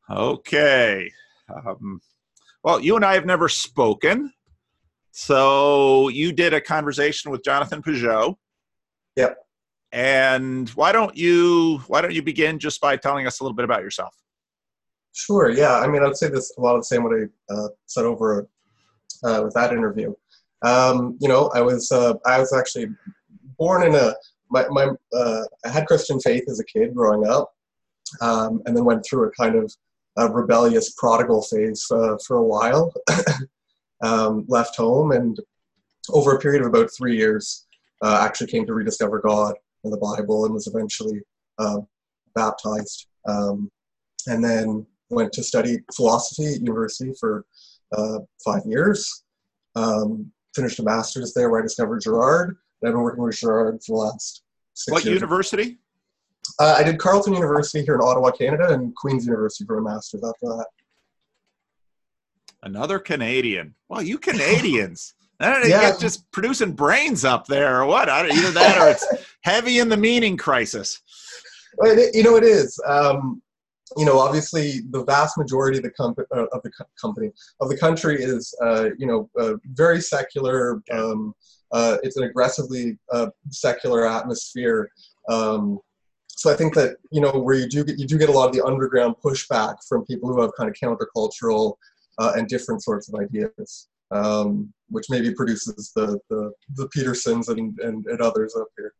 Okay. Um, well, you and I have never spoken. So you did a conversation with Jonathan Peugeot. Yep. And why don't you begin just by telling us a little bit about yourself? Sure. Yeah. I mean, I'd say this a lot of the same what I said over with that interview. I was actually born in a my I had Christian faith as a kid growing up, and then went through a kind of rebellious prodigal phase for a while. Left home, and over a period of about 3 years, actually came to rediscover God and the Bible, and was eventually uh, baptized. And then went to study philosophy at university for 5 years. Finished a master's there where I discovered Girard. And I've been working with Girard for the last six What years. university? I did Carleton University here in Ottawa, Canada, and Queen's University for a master's after that. Another Canadian. Well, you Canadians. I don't know, you Yeah, get just producing brains up there or what? Either that or it's heavy in the meaning crisis. it is. Obviously, the vast majority of the country is, very secular. It's an aggressively secular atmosphere. So I think that where you do get a lot of the underground pushback from people who have kind of countercultural and different sorts of ideas, which maybe produces the Petersons and others up here.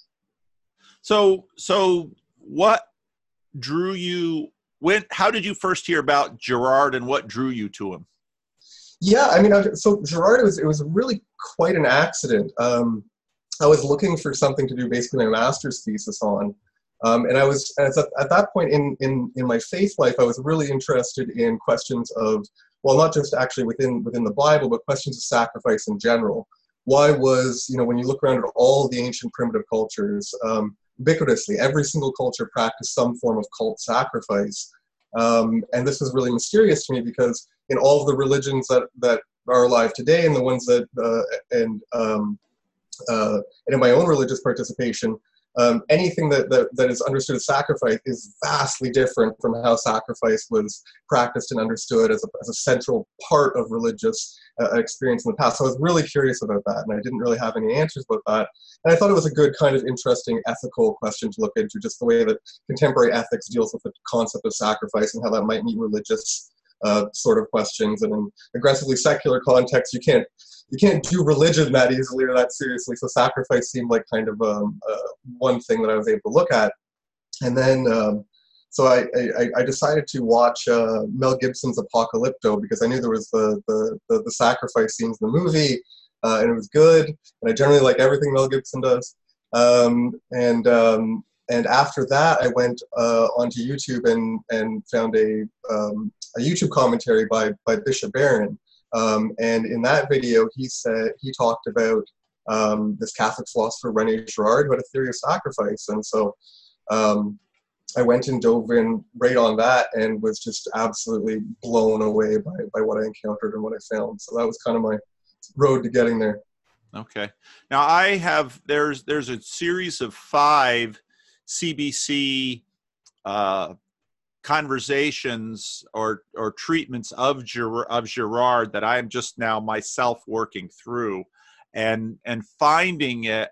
So what drew you how did you first hear about Girard and what drew you to him? Yeah, I mean, so Girard, it was really quite an accident. I was looking for something to do basically my master's thesis on, and I was at that point in my faith life, I was really interested in questions of, well, not just actually within the Bible, but questions of sacrifice in general. Why was, when you look around at all the ancient primitive cultures, ubiquitously, every single culture practiced some form of cult sacrifice. And this was really mysterious to me because in all of the religions that are alive today, and the ones that, and in my own religious participation, anything that is understood as sacrifice is vastly different from how sacrifice was practiced and understood as a central part of religious experience in the past. So I was really curious about that, and I didn't really have any answers about that. And I thought it was a good kind of interesting ethical question to look into, just the way that contemporary ethics deals with the concept of sacrifice and how that might meet religious sort of questions. And in aggressively secular context, you can't do religion that easily or that seriously. So sacrifice seemed like kind of one thing that I was able to look at. And then, so I decided to watch Mel Gibson's Apocalypto because I knew there was the sacrifice scenes in the movie, and it was good. And I generally like everything Mel Gibson does. And after that, I went onto YouTube and found a YouTube commentary by Bishop Barron. And in that video, he talked about this Catholic philosopher René Girard, who had a theory of sacrifice. And so I went and dove in right on that and was just absolutely blown away by what I encountered and what I found. So that was kind of my road to getting there. Okay. Now there's a series of 5 CBC conversations or treatments of Girard that I am just now myself working through, and finding it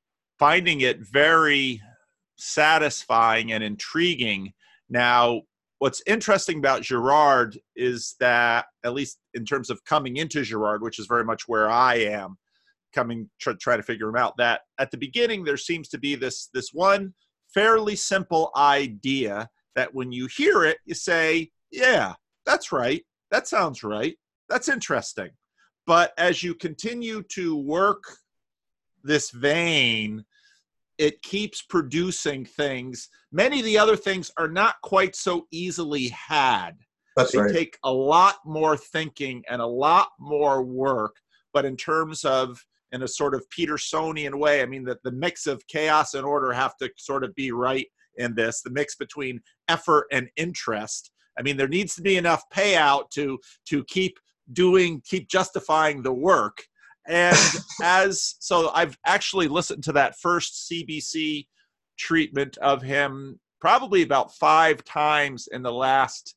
very satisfying and intriguing. Now, what's interesting about Girard is that, at least in terms of coming into Girard, which is very much where I am try to figure him out, that at the beginning there seems to be this one fairly simple idea that when you hear it, you say, yeah, that's right. That sounds right. That's interesting. But as you continue to work this vein, it keeps producing things. Many of the other things are not quite so easily had. That's right. They take a lot more thinking and a lot more work. But in terms of, in a sort of Petersonian way, I mean, that the mix of chaos and order have to sort of be right in this, the mix between effort and interest. I mean, there needs to be enough payout to keep justifying the work. And so I've actually listened to that first CBC treatment of him probably about 5 times in the last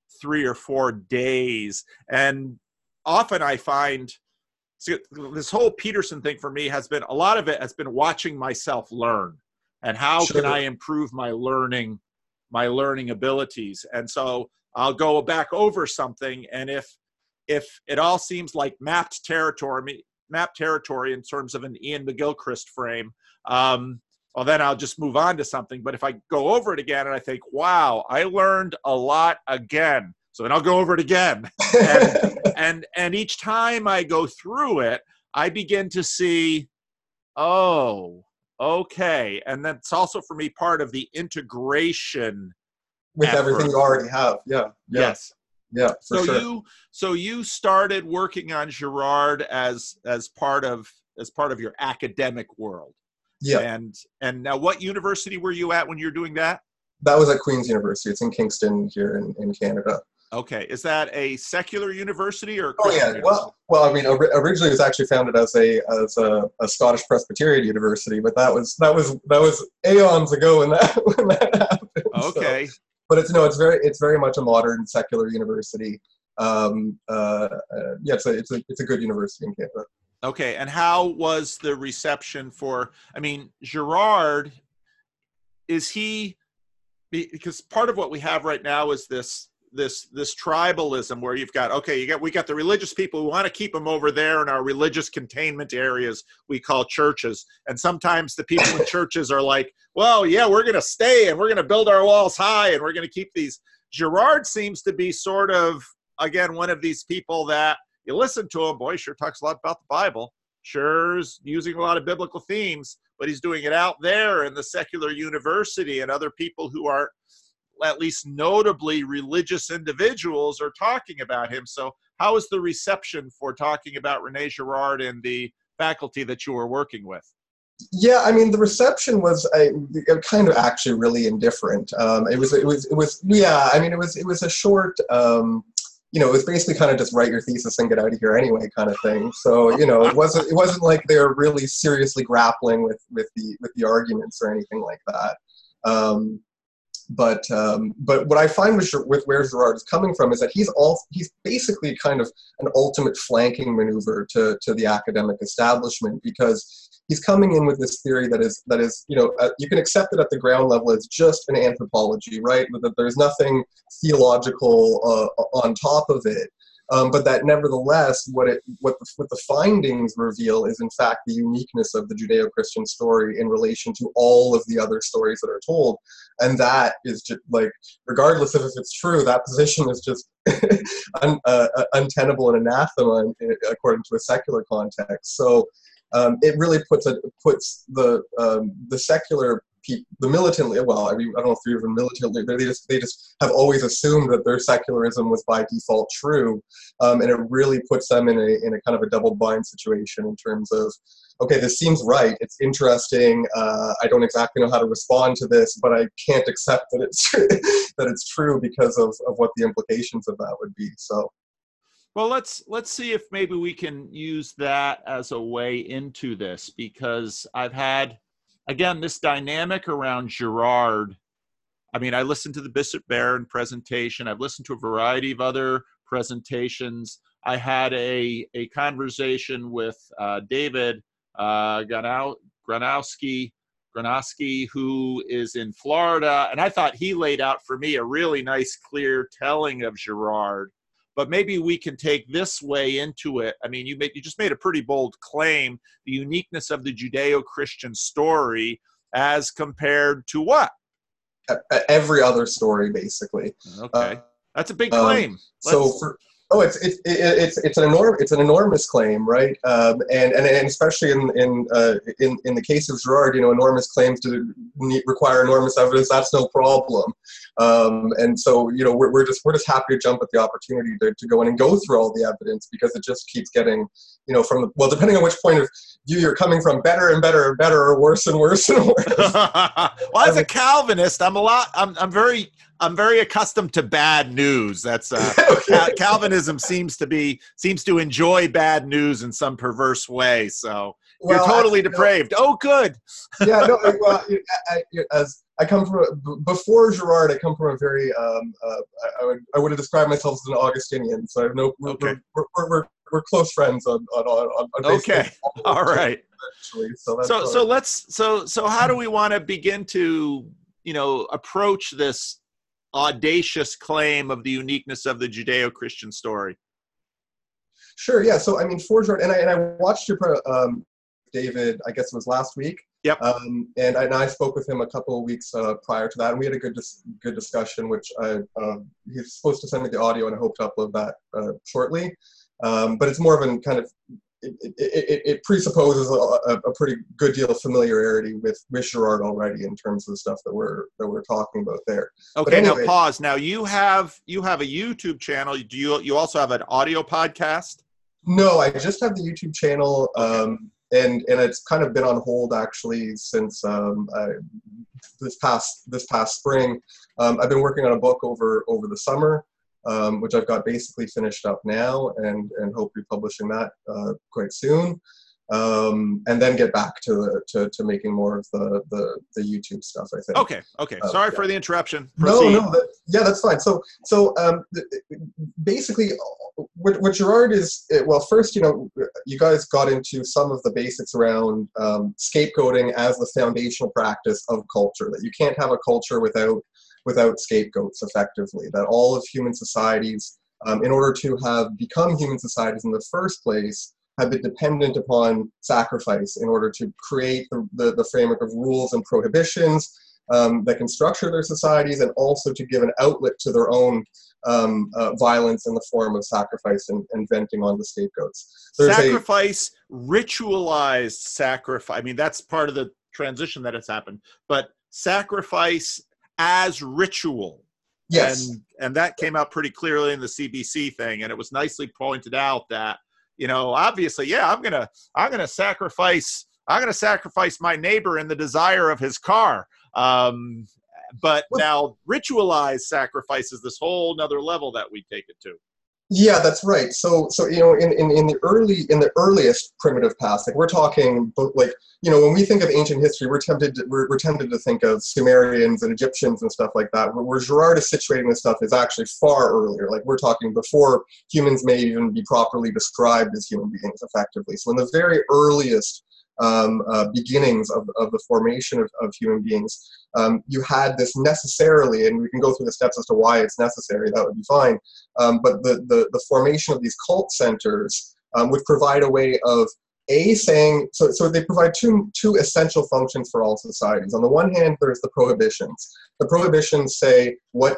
3 or 4 days. And often I find, so this whole Peterson thing for me has been, a lot of it has been watching myself learn, and how can I improve my learning abilities. And so I'll go back over something, and if it all seems like mapped territory in terms of an Ian McGilchrist frame, well, then I'll just move on to something. But if I go over it again and I think, wow, I learned a lot again, so then I'll go over it again. And each time I go through it, I begin to see, oh, okay. And that's also for me part of the integration with effort. everything you already have. Yeah. Yes. Yeah. So you started working on Girard as part of your academic world. Yeah. And now, what university were you at when you were doing that? That was at Queen's University. It's in Kingston here in Canada. Okay. Is that a secular university or a Christian university? Well, I mean, originally it was actually founded as a Scottish Presbyterian university, but that was aeons ago when that happened. Okay. So, but it's very much a modern secular university. It's a good university in Canada. Okay. And how was the reception for, I mean, Girard, because part of what we have right now is this tribalism where we got the religious people. We want to keep them over there in our religious containment areas we call churches. And sometimes the people in churches are like, well, yeah, we're going to stay and we're going to build our walls high and we're going to keep these. Girard seems to be sort of, again, one of these people that you listen to him, boy, he sure talks a lot about the Bible, sure is using a lot of biblical themes, but he's doing it out there in the secular university, and other people who are at least notably religious individuals are talking about him. So how is the reception for talking about René Girard and the faculty that you were working with? Yeah, I mean, the reception was kind of actually really indifferent. It was a short, it was basically kind of just write your thesis and get out of here anyway kind of thing. So, it wasn't like they were really seriously grappling with the arguments or anything like that. But what I find with where Girard is coming from is that he's basically kind of an ultimate flanking maneuver to the academic establishment, because he's coming in with this theory that is you can accept it at the ground level as just an anthropology, right? That there's nothing theological on top of it. But that nevertheless, what the findings reveal is in fact the uniqueness of the Judeo-Christian story in relation to all of the other stories that are told, and that is just like, regardless of if it's true, that position is just untenable and anathema according to a secular context. So it really puts the secular people, the militantly, well, I mean, I don't know if they're even militantly, but they just have always assumed that their secularism was by default true, and it really puts them in a kind of a double bind situation in terms of, okay, this seems right, it's interesting, I don't exactly know how to respond to this, but I can't accept that it's true because of what the implications of that would be. So. Well, let's see if maybe we can use that as a way into this, because I've had, again, this dynamic around Girard. I mean, I listened to the Bishop Barron presentation. I've listened to a variety of other presentations. I had a conversation with David Gronowski, who is in Florida, and I thought he laid out for me a really nice, clear telling of Girard. But maybe we can take this way into it. I mean, you just made a pretty bold claim, the uniqueness of the Judeo-Christian story as compared to what? Every other story, basically. Okay, that's a big claim. It's an enormous claim, right? And especially in the case of Girard, enormous claims require enormous evidence. That's no problem. And so we're just happy to jump at the opportunity to go in and go through all the evidence, because it just keeps getting depending on which point of view you're coming from, better and better and better, or worse and worse and worse. Well, as a Calvinist, I'm very accustomed to bad news. That's okay. Calvinism seems to enjoy bad news in some perverse way. So you're totally depraved. Oh, good. Yeah, no. Well, I come from before Girard. I come from a very I would have described myself as an Augustinian. So I have no Okay. we're close friends on Okay. All right. Actually, so that's So how do we want to begin to, approach this audacious claim of the uniqueness of the Judeo-Christian story? Sure. Yeah. So I mean, for Girard, and I watched your David. I guess it was last week. Yep. And I spoke with him a couple of weeks prior to that, and we had a good discussion. Which he's supposed to send me the audio, and I hope to upload that shortly. But it's more of a kind of it presupposes a pretty good deal of familiarity with Girard already in terms of the stuff that we're talking about there. Okay, anyway, now pause. Now you have a YouTube channel. Do you also have an audio podcast? No, I just have the YouTube channel, okay. And it's kind of been on hold actually since this past spring. I've been working on a book over the summer. Which I've got basically finished up now, and hope to be publishing that quite soon, and then get back to making more of the YouTube stuff, I think. Okay. Sorry for the interruption. Proceed. No, that's fine. So basically, what Girard is, well, first, you guys got into some of the basics around scapegoating as the foundational practice of culture. That you can't have a culture without scapegoats, effectively, that all of human societies, in order to have become human societies in the first place, have been dependent upon sacrifice in order to create the framework of rules and prohibitions that can structure their societies, and also to give an outlet to their own violence in the form of sacrifice and venting on the scapegoats. Sacrifice, ritualized sacrifice. I mean, that's part of the transition that has happened, but sacrifice as ritual. Yes. And that came out pretty clearly in the CBC thing. And it was nicely pointed out that, obviously, yeah, I'm going to sacrifice my neighbor in the desire of his car. But now ritualized sacrifice is this whole nother level that we take it to. Yeah, that's right. So in the earliest primitive past, like we're talking, like, when we think of ancient history, we're tempted to think of Sumerians and Egyptians and stuff like that. Where Girard is situating this stuff is actually far earlier. Like we're talking before humans may even be properly described as human beings, effectively. So in the very earliest beginnings of the formation of human beings, you had this necessarily, and we can go through the steps as to why it's necessary, that would be fine, but the formation of these cult centers would provide a way of saying, so they provide two essential functions for all societies. On the one hand, there's the prohibitions. The prohibitions say what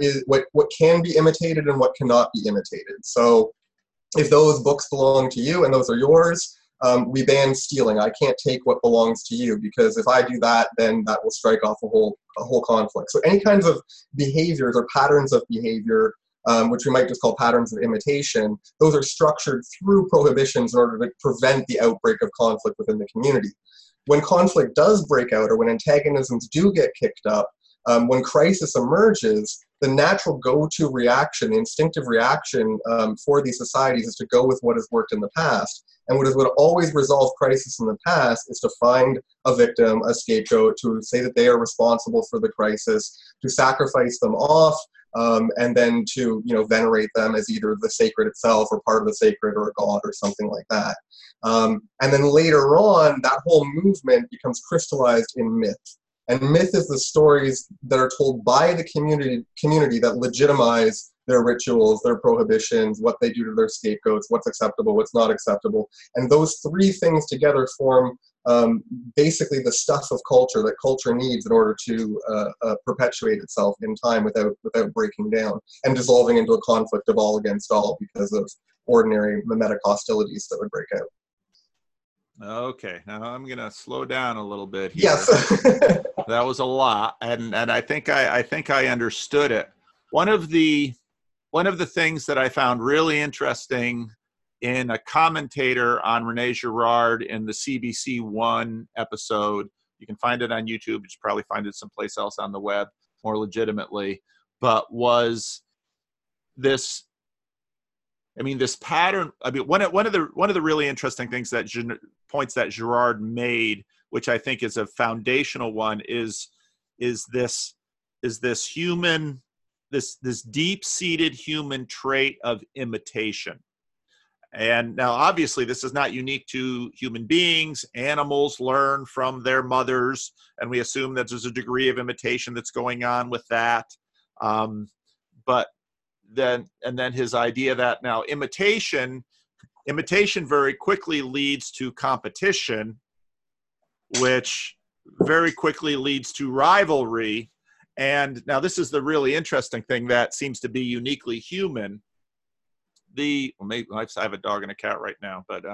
can be imitated and what cannot be imitated. So if those books belong to you and those are yours, we ban stealing. I can't take what belongs to you, because if I do that, then that will strike off a whole conflict. So any kinds of behaviors or patterns of behavior, which we might just call patterns of imitation, those are structured through prohibitions in order to prevent the outbreak of conflict within the community. When conflict does break out, or when antagonisms do get kicked up, when crisis emerges, the natural go-to reaction, the instinctive reaction for these societies is to go with what has worked in the past. And what would always resolve crisis in the past is to find a victim, a scapegoat, to say that they are responsible for the crisis, to sacrifice them off, and then to venerate them as either the sacred itself or part of the sacred or a god or something like that. And then later on, that whole movement becomes crystallized in myth. And myth is the stories that are told by the community that legitimize their rituals, their prohibitions, what they do to their scapegoats, what's acceptable, what's not acceptable. And those three things together form basically the stuff of culture that culture needs in order to perpetuate itself in time without breaking down and dissolving into a conflict of all against all because of ordinary mimetic hostilities that would break out. Okay, now I'm going to slow down a little bit here. Yes. That was a lot, and I think I understood it. One of the things that I found really interesting in a commentator on René Girard in the CBC One episode, you can find it on YouTube, you should probably find it someplace else on the web more legitimately, but was this, this pattern. One of the really interesting things points that Girard made, which I think is a foundational one, is is this human, this deep-seated human trait of imitation. And now, obviously, this is not unique to human beings. Animals learn from their mothers, and we assume that there's a degree of imitation that's going on with that. But then his idea that now imitation very quickly leads to competition, which very quickly leads to rivalry. And now this is the really interesting thing that seems to be uniquely human. Maybe I have a dog and a cat right now, but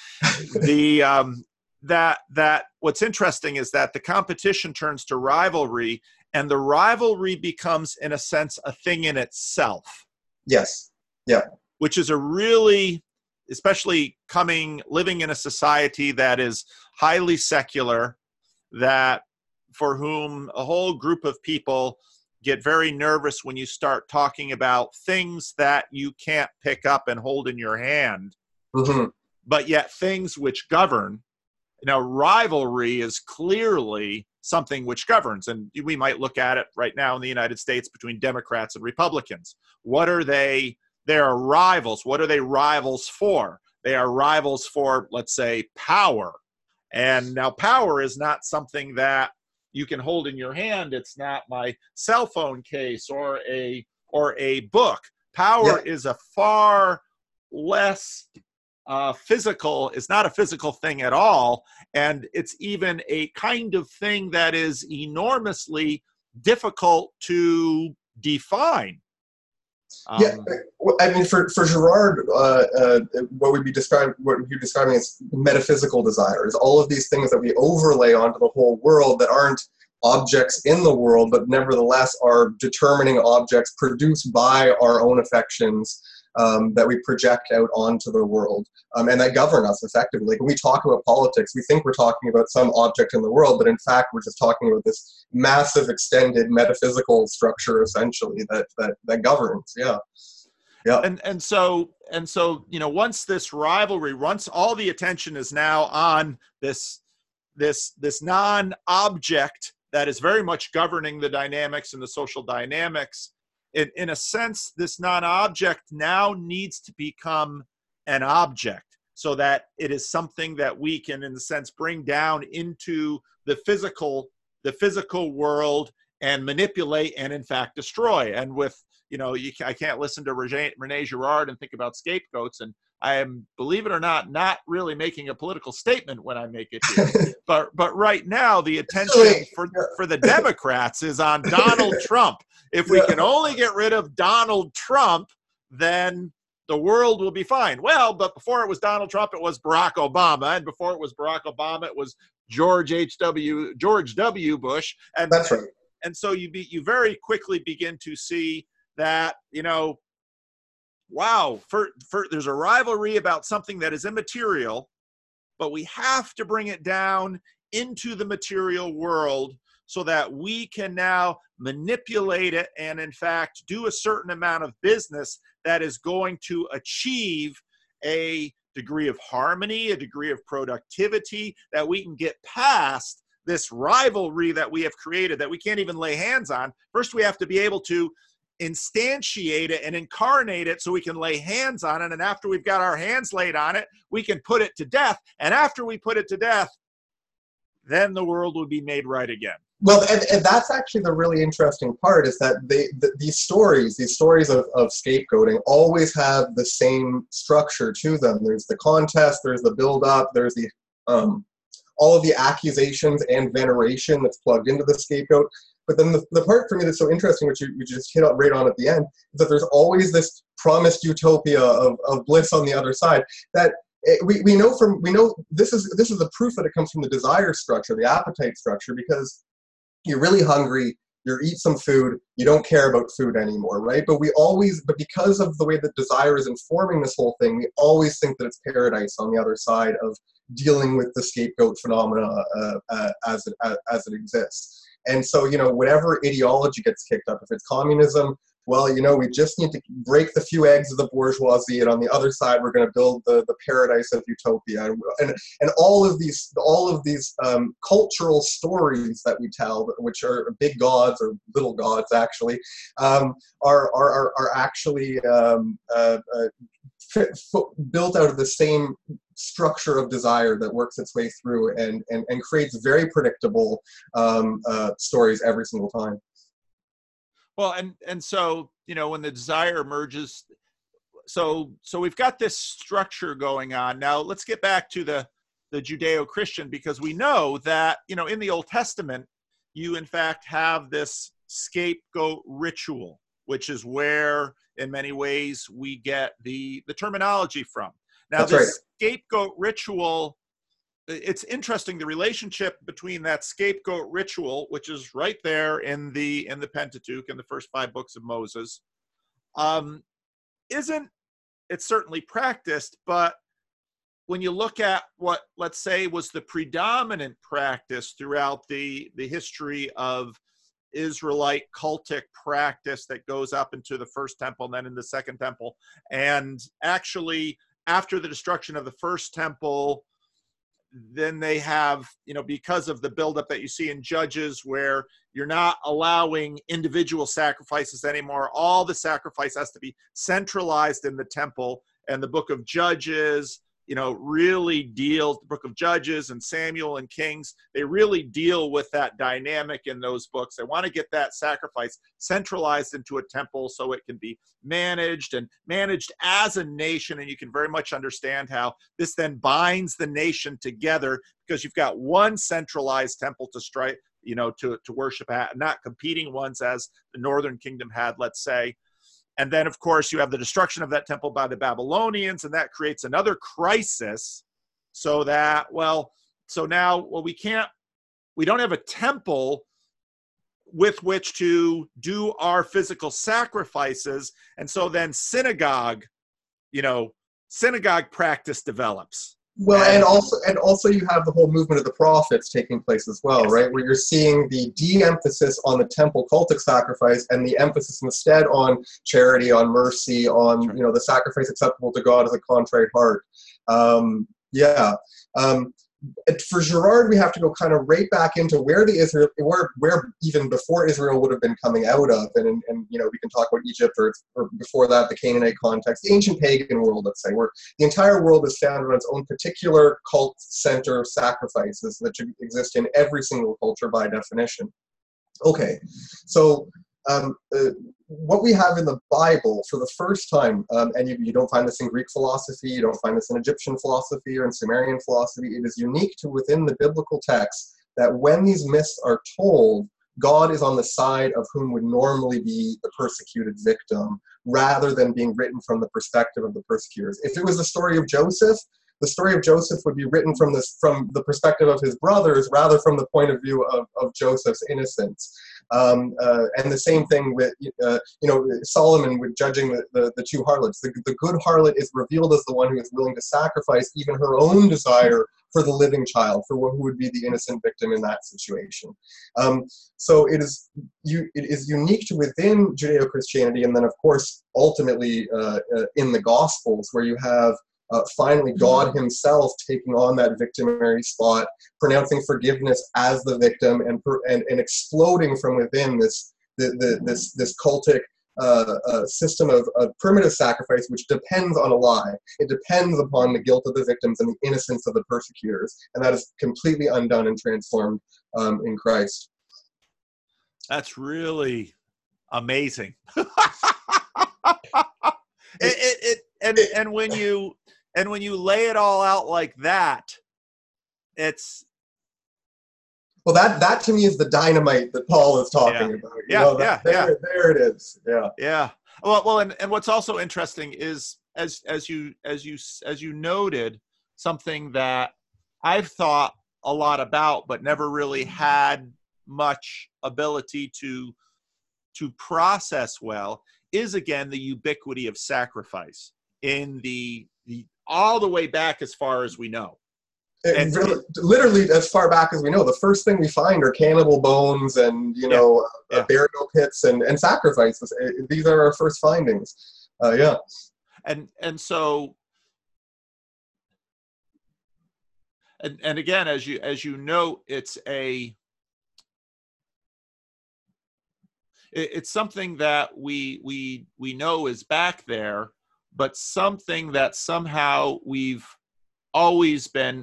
that what's interesting is that the competition turns to rivalry, and the rivalry becomes, in a sense, a thing in itself. Yes. Yeah. Which is a really, especially living in a society that is highly secular, that for whom a whole group of people get very nervous when you start talking about things that you can't pick up and hold in your hand, but yet things which govern. Now, rivalry is clearly something which governs, and we might look at it right now in the United States between Democrats and Republicans. What are they? They are rivals. What are they rivals for? They are rivals for, let's say, power. And now power is not something that you can hold in your hand. It's not my cell phone case or a book. Power is a far less physical. It's not a physical thing at all. And it's even a kind of thing that is enormously difficult to define. I mean, for Girard, what you're describing is metaphysical desires. All of these things that we overlay onto the whole world that aren't objects in the world, but nevertheless are determining objects produced by our own affections that we project out onto the world, and that govern us effectively. Like when we talk about politics, we think we're talking about some object in the world, but in fact, we're just talking about this massive, extended metaphysical structure, essentially, that governs. Yeah. And so once this rivalry, once all the attention is now on this non-object that is very much governing the dynamics and the social dynamics, in a sense, this non-object now needs to become an object, so that it is something that we can, in a sense, bring down into the physical world and manipulate and, in fact, destroy. And with, I can't listen to Rene Girard and think about scapegoats, and I am, believe it or not really making a political statement when I make it here. but right now, the attention for the Democrats is on Donald Trump. If we can only get rid of Donald Trump, then the world will be fine. Well, but before it was Donald Trump, it was Barack Obama. And before it was Barack Obama, it was George W. Bush. And that's right. And so you very quickly begin to see that, wow, there's a rivalry about something that is immaterial, but we have to bring it down into the material world so that we can now manipulate it and, in fact, do a certain amount of business that is going to achieve a degree of harmony, a degree of productivity, that we can get past this rivalry that we have created that we can't even lay hands on. First, we have to be able to instantiate it and incarnate it so we can lay hands on it. And after we've got our hands laid on it, we can put it to death. And after we put it to death, then the world will be made right again. Well, and that's actually the really interesting part, is that these stories of scapegoating always have the same structure to them. There's the contest, there's the build-up, there's the all of the accusations and veneration that's plugged into the scapegoat. But then the part for me that's so interesting, which you just hit right on at the end, is that there's always this promised utopia of bliss on the other side. That we know this is the proof that it comes from the desire structure, the appetite structure, because you're really hungry, you eat some food, you don't care about food anymore, right? But because of the way that desire is informing this whole thing, we always think that it's paradise on the other side of dealing with the scapegoat phenomena as it exists. And so, whatever ideology gets kicked up, if it's communism, well, we just need to break the few eggs of the bourgeoisie, and on the other side, we're going to build the paradise of utopia. And all of these cultural stories that we tell, which are big gods or little gods actually, are actually built out of the same structure of desire that works its way through and creates very predictable stories every single time. Well, and so, when the desire emerges, so we've got this structure going on. Now let's get back to the Judeo-Christian, because we know that, in the Old Testament, you in fact have this scapegoat ritual, which is where in many ways we get the terminology from. Now, That's this right. scapegoat ritual, it's interesting, the relationship between that scapegoat ritual, which is right there in the Pentateuch, in the first 5 books of Moses, isn't, it's certainly practiced, but when you look at what, let's say, was the predominant practice throughout the history of Israelite cultic practice that goes up into the first temple and then in the second temple, and actually after the destruction of the first temple, then they have, because of the buildup that you see in Judges, where you're not allowing individual sacrifices anymore. All the sacrifice has to be centralized in the temple. And the book of Judges, really deals, the book of Judges and Samuel and Kings, they really deal with that dynamic in those books. They want to get that sacrifice centralized into a temple so it can be managed as a nation. And you can very much understand how this then binds the nation together, because you've got one centralized temple to strike, to worship at, not competing ones as the Northern Kingdom had, let's say. And then, of course, you have the destruction of that temple by the Babylonians, and that creates another crisis. So now, we don't have a temple with which to do our physical sacrifices. And so then synagogue practice develops. Well, and also you have the whole movement of the prophets taking place as well, Yes. right? Where you're seeing the de-emphasis on the temple cultic sacrifice and the emphasis instead on charity, on mercy, on Right. the sacrifice acceptable to God as a contrite heart. Yeah. For Girard, we have to go kind of right back into where where even before Israel would have been coming out of, and we can talk about Egypt or before that, the Canaanite context, the ancient pagan world, let's say, where the entire world is founded on its own particular cult center of sacrifices that should exist in every single culture by definition. Okay, so what we have in the Bible for the first time, and you don't find this in Greek philosophy, you don't find this in Egyptian philosophy or in Sumerian philosophy, it is unique to within the biblical text that when these myths are told, God is on the side of whom would normally be the persecuted victim, rather than being written from the perspective of the persecutors. If it was the story of Joseph, the story of Joseph would be written from the perspective of his brothers, rather from the point of view of Joseph's innocence. And the same thing with Solomon with judging the two harlots. The good harlot is revealed as the one who is willing to sacrifice even her own desire for the living child, for who would be the innocent victim in that situation. So it is unique to within Judeo-Christianity, and then of course ultimately in the Gospels, where you have finally God himself taking on that victimary spot, pronouncing forgiveness as the victim, and exploding from within this cultic system of primitive sacrifice, which depends on a lie. It depends upon the guilt of the victims and the innocence of the persecutors, and that is completely undone and transformed in Christ. That's really amazing. And when you lay it all out like that, it's, well, that to me is the dynamite that Paul is talking about. There it is. Yeah. Well, and what's also interesting is, as you noted, something that I've thought a lot about, but never really had much ability to process well, is again the ubiquity of sacrifice in the all the way back as far as we know. And Literally, as far back as we know, the first thing we find are cannibal bones and, burial pits and sacrifices. These are our first findings. Yeah. And so, and again, as you know, it's something that we know is back there, but something that somehow we've always been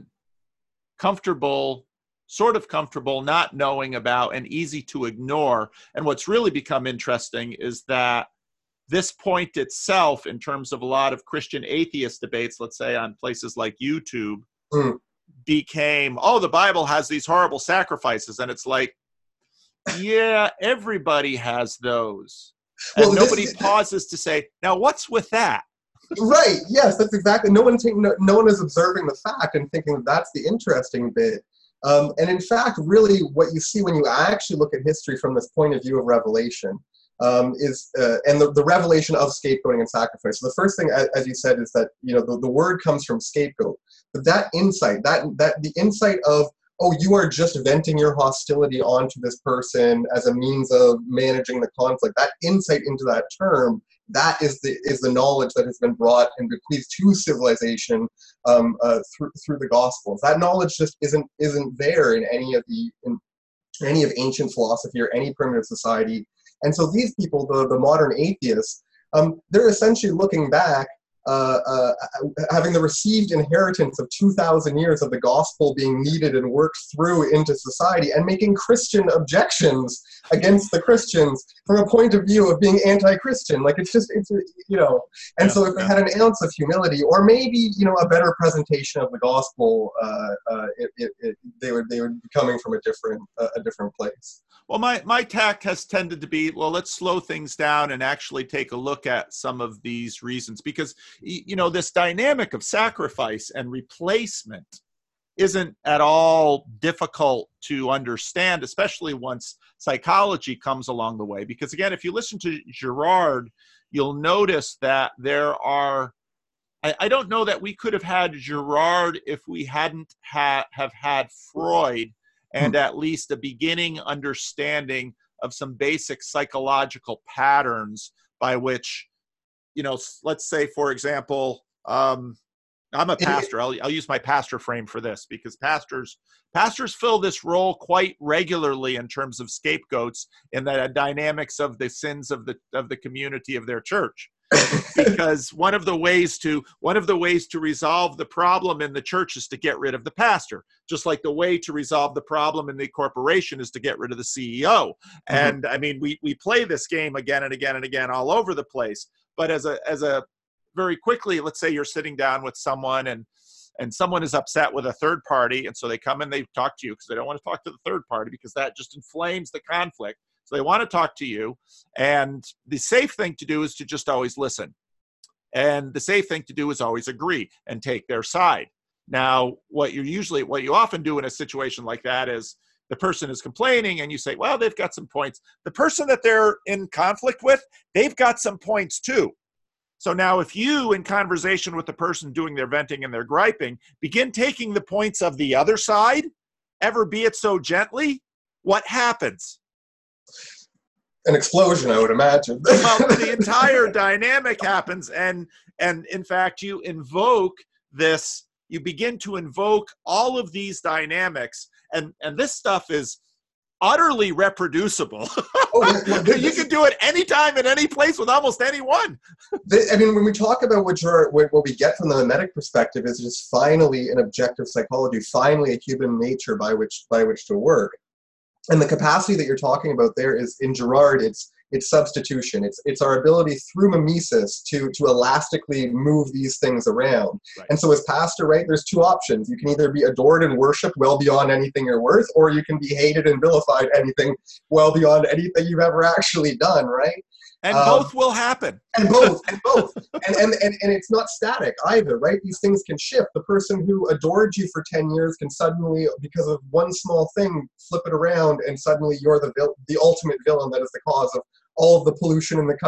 sort of comfortable not knowing about and easy to ignore. And what's really become interesting is that this point itself, in terms of a lot of Christian atheist debates, let's say on places like YouTube, became, oh, the Bible has these horrible sacrifices. And it's like, yeah, everybody has those. And nobody pauses to say, now what's with that? Right. Yes, that's exactly. No one is observing the fact and thinking that's the interesting bit. And in fact, really, what you see when you actually look at history from this point of view of revelation is the revelation of scapegoating and sacrifice. So the first thing, as you said, is that the word comes from scapegoat, but that insight, that the insight of, oh, you are just venting your hostility onto this person as a means of managing the conflict. That insight into that term, that is the knowledge that has been brought and bequeathed to civilization through the Gospels. That knowledge just isn't there in any of ancient philosophy or any primitive society. And so these people, the modern atheists, they're essentially looking back, having the received inheritance of 2,000 years of the gospel being kneaded and worked through into society, and making Christian objections against the Christians from a point of view of being anti-Christian. Like it's so if they had an ounce of humility, or maybe a better presentation of the gospel, they would be coming from a different place. Well, my tack has tended to be, well, let's slow things down and actually take a look at some of these reasons, because, this dynamic of sacrifice and replacement isn't at all difficult to understand, especially once psychology comes along the way. Because again, if you listen to Girard, you'll notice that there are, I don't know that we could have had Girard if we hadn't have had Freud, and at least a beginning understanding of some basic psychological patterns by which, let's say, for example, I'm a pastor. I'll use my pastor frame for this, because pastors fill this role quite regularly in terms of scapegoats in the dynamics of the sins of the community of their church. Because one of the ways to resolve the problem in the church is to get rid of the pastor, just like the way to resolve the problem in the corporation is to get rid of the CEO. And I mean, we play this game again and again and again all over the place. But as a very quickly, let's say you're sitting down with someone and someone is upset with a third party, and so they come and they talk to you because they don't want to talk to the third party, because that just inflames the conflict. So they want to talk to you, and the safe thing to do is to just always listen. And the safe thing to do is always agree and take their side. Now, what you often do in a situation like that is the person is complaining and you say, well, they've got some points. The person that they're in conflict with, they've got some points too. So now if you, in conversation with the person doing their venting and their griping, begin taking the points of the other side, ever be it so gently, what happens? An explosion, I would imagine. Well, the entire dynamic happens, and in fact, you begin to invoke all of these dynamics, and this stuff is utterly reproducible. You can do it anytime, in any place, with almost anyone. I mean, when we talk about what we get from the mimetic perspective is just finally an objective psychology, finally a human nature by which to work. And the capacity that you're talking about there is, in Girard, it's substitution. It's our ability through mimesis to elastically move these things around. Right. And so as pastor, right, there's two options. You can either be adored and worshipped well beyond anything you're worth, or you can be hated and vilified anything well beyond anything you've ever actually done, right? And both will happen. And both. And it's not static either, right? These things can shift. The person who adored you for 10 years can suddenly, because of one small thing, flip it around, and suddenly you're the ultimate villain that is the cause all of the pollution in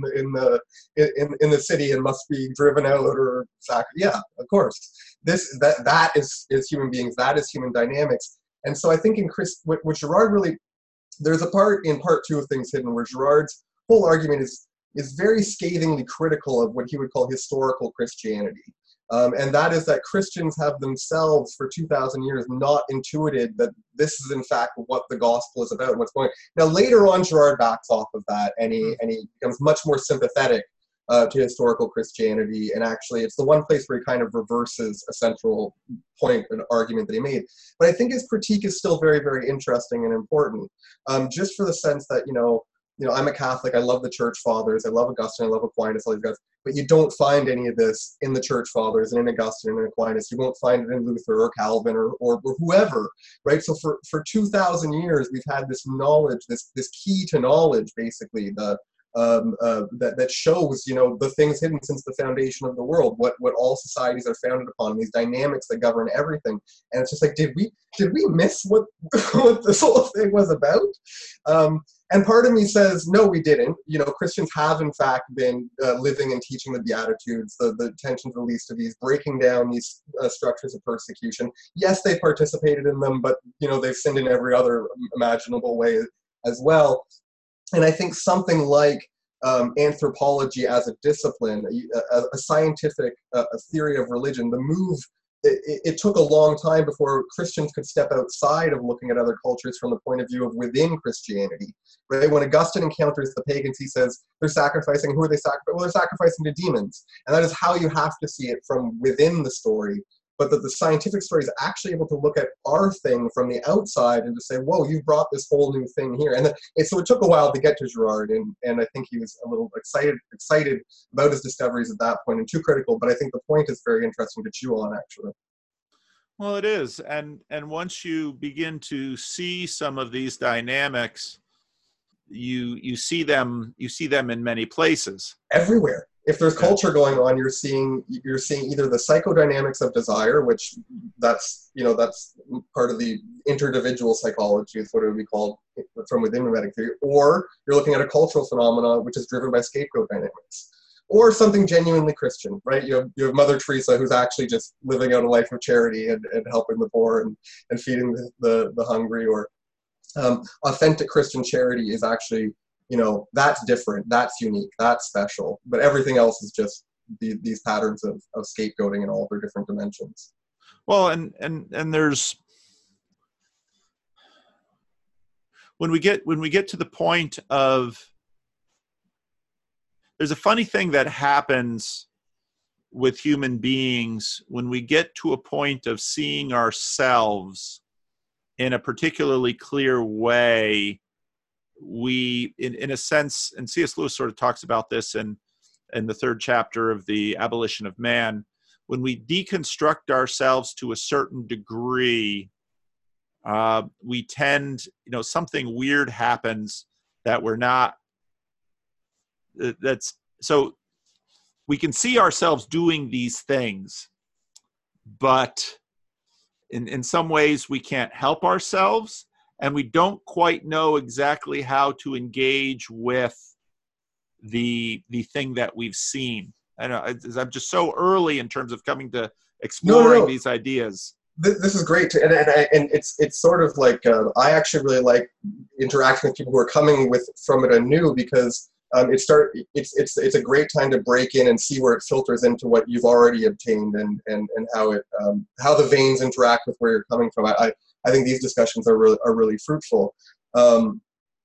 the city and must be driven out or yeah, of course. That is human beings. That is human dynamics. And so I think what Girard really, there's a part in part 2 of Things Hidden where Girard's whole argument is very scathingly critical of what he would call historical Christianity. And that is that Christians have themselves for 2,000 years not intuited that this is in fact what the gospel is about and what's going. Now later on, Girard backs off of that and he becomes much more sympathetic to historical Christianity. And actually it's the one place where he kind of reverses a central point, an argument that he made. But I think his critique is still very, very interesting and important, just for the sense that, I'm a Catholic, I love the church fathers, I love Augustine, I love Aquinas, all these guys, but you don't find any of this in the church fathers and in Augustine and Aquinas. You won't find it in Luther or Calvin or whoever, right? So for 2,000 years, we've had this knowledge, this key to knowledge, basically, that shows, the things hidden since the foundation of the world, what all societies are founded upon, these dynamics that govern everything. And it's just like, did we miss what this whole thing was about? And part of me says, no, we didn't. Christians have in fact been living and teaching the Beatitudes, the tensions of the least of these, breaking down these structures of persecution. Yes, they participated in them, but they've sinned in every other imaginable way as well. And I think something like anthropology as a discipline, a scientific theory of religion, the move, it took a long time before Christians could step outside of looking at other cultures from the point of view of within Christianity. Right? When Augustine encounters the pagans, he says, they're sacrificing. Who are they sacrificing? Well, they're sacrificing to demons. And that is how you have to see it from within the story. But that the scientific story is actually able to look at our thing from the outside and to say, whoa, you brought this whole new thing here. And so it took a while to get to Girard, and I think he was a little excited about his discoveries at that point and too critical, but I think the point is very interesting to chew on, actually. Well, it is. And once you begin to see some of these dynamics, you see them in many places. Everywhere. If there's culture going on, you're seeing either the psychodynamics of desire, which that's part of the interindividual psychology, is what it would be called from within mimetic theory, or you're looking at a cultural phenomena which is driven by scapegoat dynamics, or something genuinely Christian, right? You have Mother Teresa, who's actually just living out a life of charity and helping the poor and feeding the hungry, or authentic Christian charity is actually, that's different, that's unique, that's special. But everything else is just these patterns of scapegoating in all their different dimensions. Well, and there's, when we get to the point of, there's a funny thing that happens with human beings when we get to a point of seeing ourselves in a particularly clear way. We, in a sense, and C.S. Lewis sort of talks about this in the 3rd chapter of The Abolition of Man, when we deconstruct ourselves to a certain degree, we tend, something weird happens that we're not, so we can see ourselves doing these things, but in some ways we can't help ourselves, and we don't quite know exactly how to engage with the thing that we've seen. I know I'm just so early in terms of coming to exploring these ideas. This is great, and it's sort of like I actually really like interacting with people who are coming from it anew, because it's a great time to break in and see where it filters into what you've already obtained and how the veins interact with where you're coming from. I think these discussions are really fruitful. And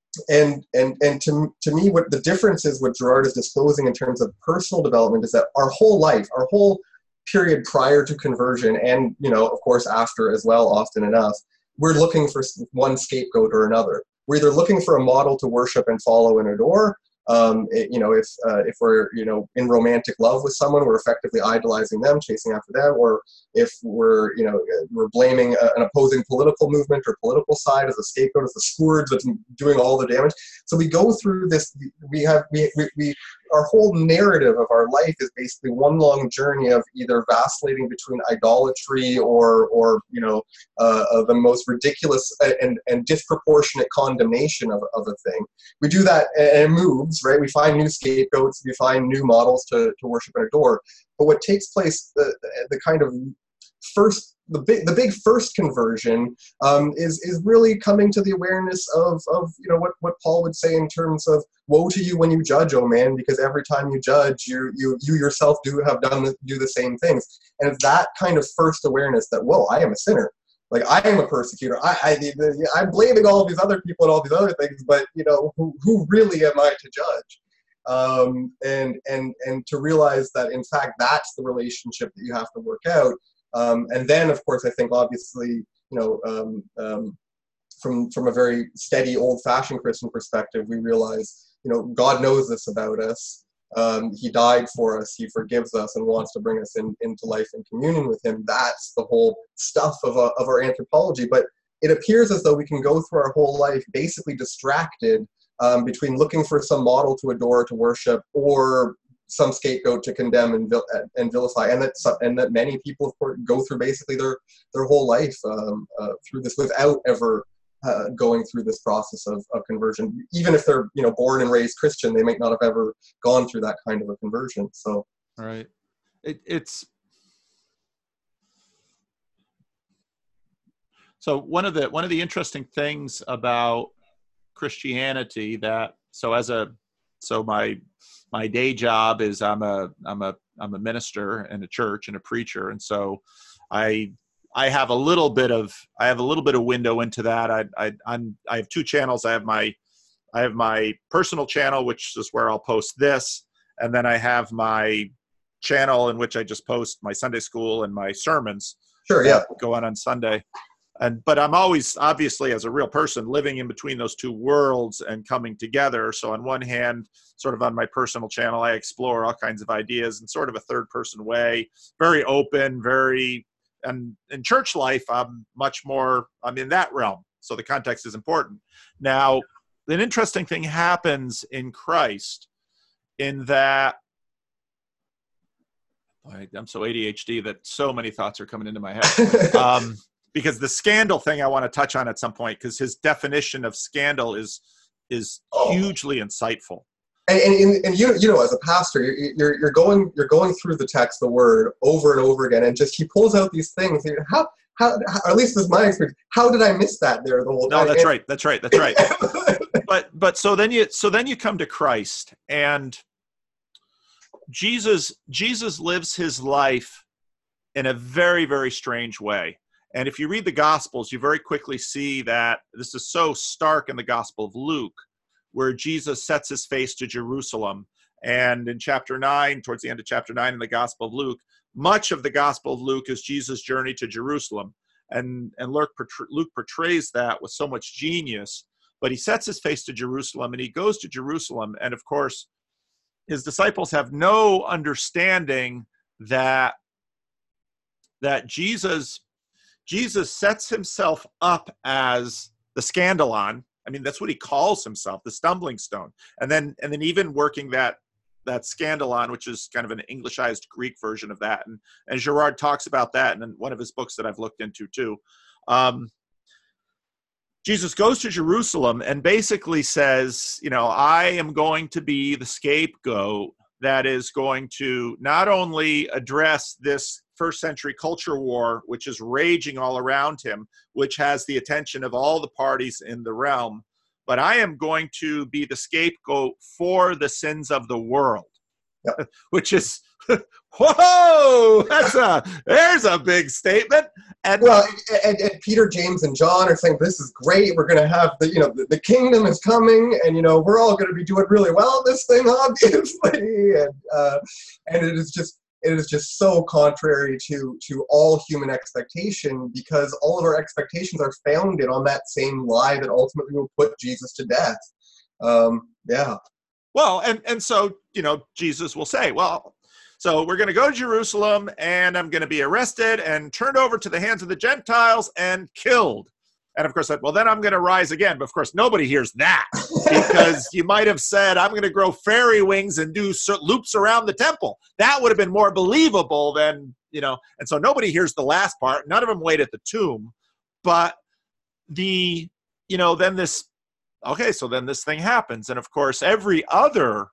to me, what the difference is, what Girard is disclosing in terms of personal development, is that our whole life, our whole period prior to conversion, and of course after as well, often enough, we're looking for one scapegoat or another. We're either looking for a model to worship and follow and adore. If we're in romantic love with someone, we're effectively idolizing them, chasing after them. Or if we're blaming an opposing political movement or political side as a scapegoat, as the scourge that's doing all the damage. So we go through this. our whole narrative of our life is basically one long journey of either vacillating between idolatry or the most ridiculous and disproportionate condemnation of a thing. We do that, and it moves, right? We find new scapegoats, we find new models to worship and adore. But what takes place, the kind of first, the big first conversion is really coming to the awareness of what Paul would say in terms of woe to you when you judge, oh man, because every time you judge, you yourself do the same things. And it's that kind of first awareness that, whoa, I am a sinner. Like, I am a persecutor. I'm blaming all of these other people and all these other things, but who really am I to judge? And to realize that in fact that's the relationship that you have to work out. And then, of course, I think obviously, from a very steady, old-fashioned Christian perspective, we realize, God knows this about us. He died for us. He forgives us and wants to bring us into life and communion with him. That's the whole stuff of our anthropology. But it appears as though we can go through our whole life basically distracted between looking for some model to adore, to worship, or some scapegoat to condemn and vilify, and that many people, of course, go through basically their whole life through this without ever going through this process of conversion. Even if they're born and raised Christian, they might not have ever gone through that kind of a conversion. So, right, it's so one of the interesting things about Christianity my day job is I'm a minister in a church and a preacher, and so I have a little bit of window into that. I have two channels. I have my personal channel, which is where I'll post this, and then I have my channel in which I just post my Sunday school and my sermons. Sure, yeah, go on Sunday. But I'm always, obviously, as a real person, living in between those two worlds and coming together. So on one hand, sort of on my personal channel, I explore all kinds of ideas in sort of a third-person way, very open, and in church life, I'm in that realm. So the context is important. Now, an interesting thing happens in Christ in that, I'm so ADHD that so many thoughts are coming into my head. Because the scandal thing I want to touch on at some point, because his definition of scandal is hugely insightful. And as a pastor, you're going through the text, the word, over and over again, and just he pulls out these things. How at least this is my experience. How did I miss that there the whole time? No, that's right. but so then you come to Christ, and Jesus lives his life in a very, very strange way. And if you read the Gospels, you very quickly see that this is so stark in the Gospel of Luke, where Jesus sets his face to Jerusalem. And in chapter 9, towards the end of chapter 9 in the Gospel of Luke, much of the Gospel of Luke is Jesus' journey to Jerusalem. And Luke portrays that with so much genius. But he sets his face to Jerusalem, and he goes to Jerusalem. And of course, his disciples have no understanding that Jesus sets himself up as the scandalon. I mean, that's what he calls himself, the stumbling stone. And then even working that scandalon, which is kind of an Englishized Greek version of that. And Girard talks about that in one of his books that I've looked into too. Jesus goes to Jerusalem and basically says, I am going to be the scapegoat that is going to not only address this first century culture war, which is raging all around him, which has the attention of all the parties in the realm, but I am going to be the scapegoat for the sins of the world. Yep. Which is, whoa, there's a big statement. And Peter, James, and John are saying, this is great. We're going to have the kingdom is coming, and we're all going to be doing really well in this thing, obviously. And it is just so contrary to all human expectation, because all of our expectations are founded on that same lie that ultimately will put Jesus to death. Yeah. Well, and so, Jesus will say, well, so we're going to go to Jerusalem, and I'm going to be arrested and turned over to the hands of the Gentiles and killed. And of course, well, then I'm going to rise again. But of course, nobody hears that because you might have said, I'm going to grow fairy wings and do loops around the temple. That would have been more believable than, and so nobody hears the last part. None of them wait at the tomb. But then this, okay, so then this thing happens. And of course, every other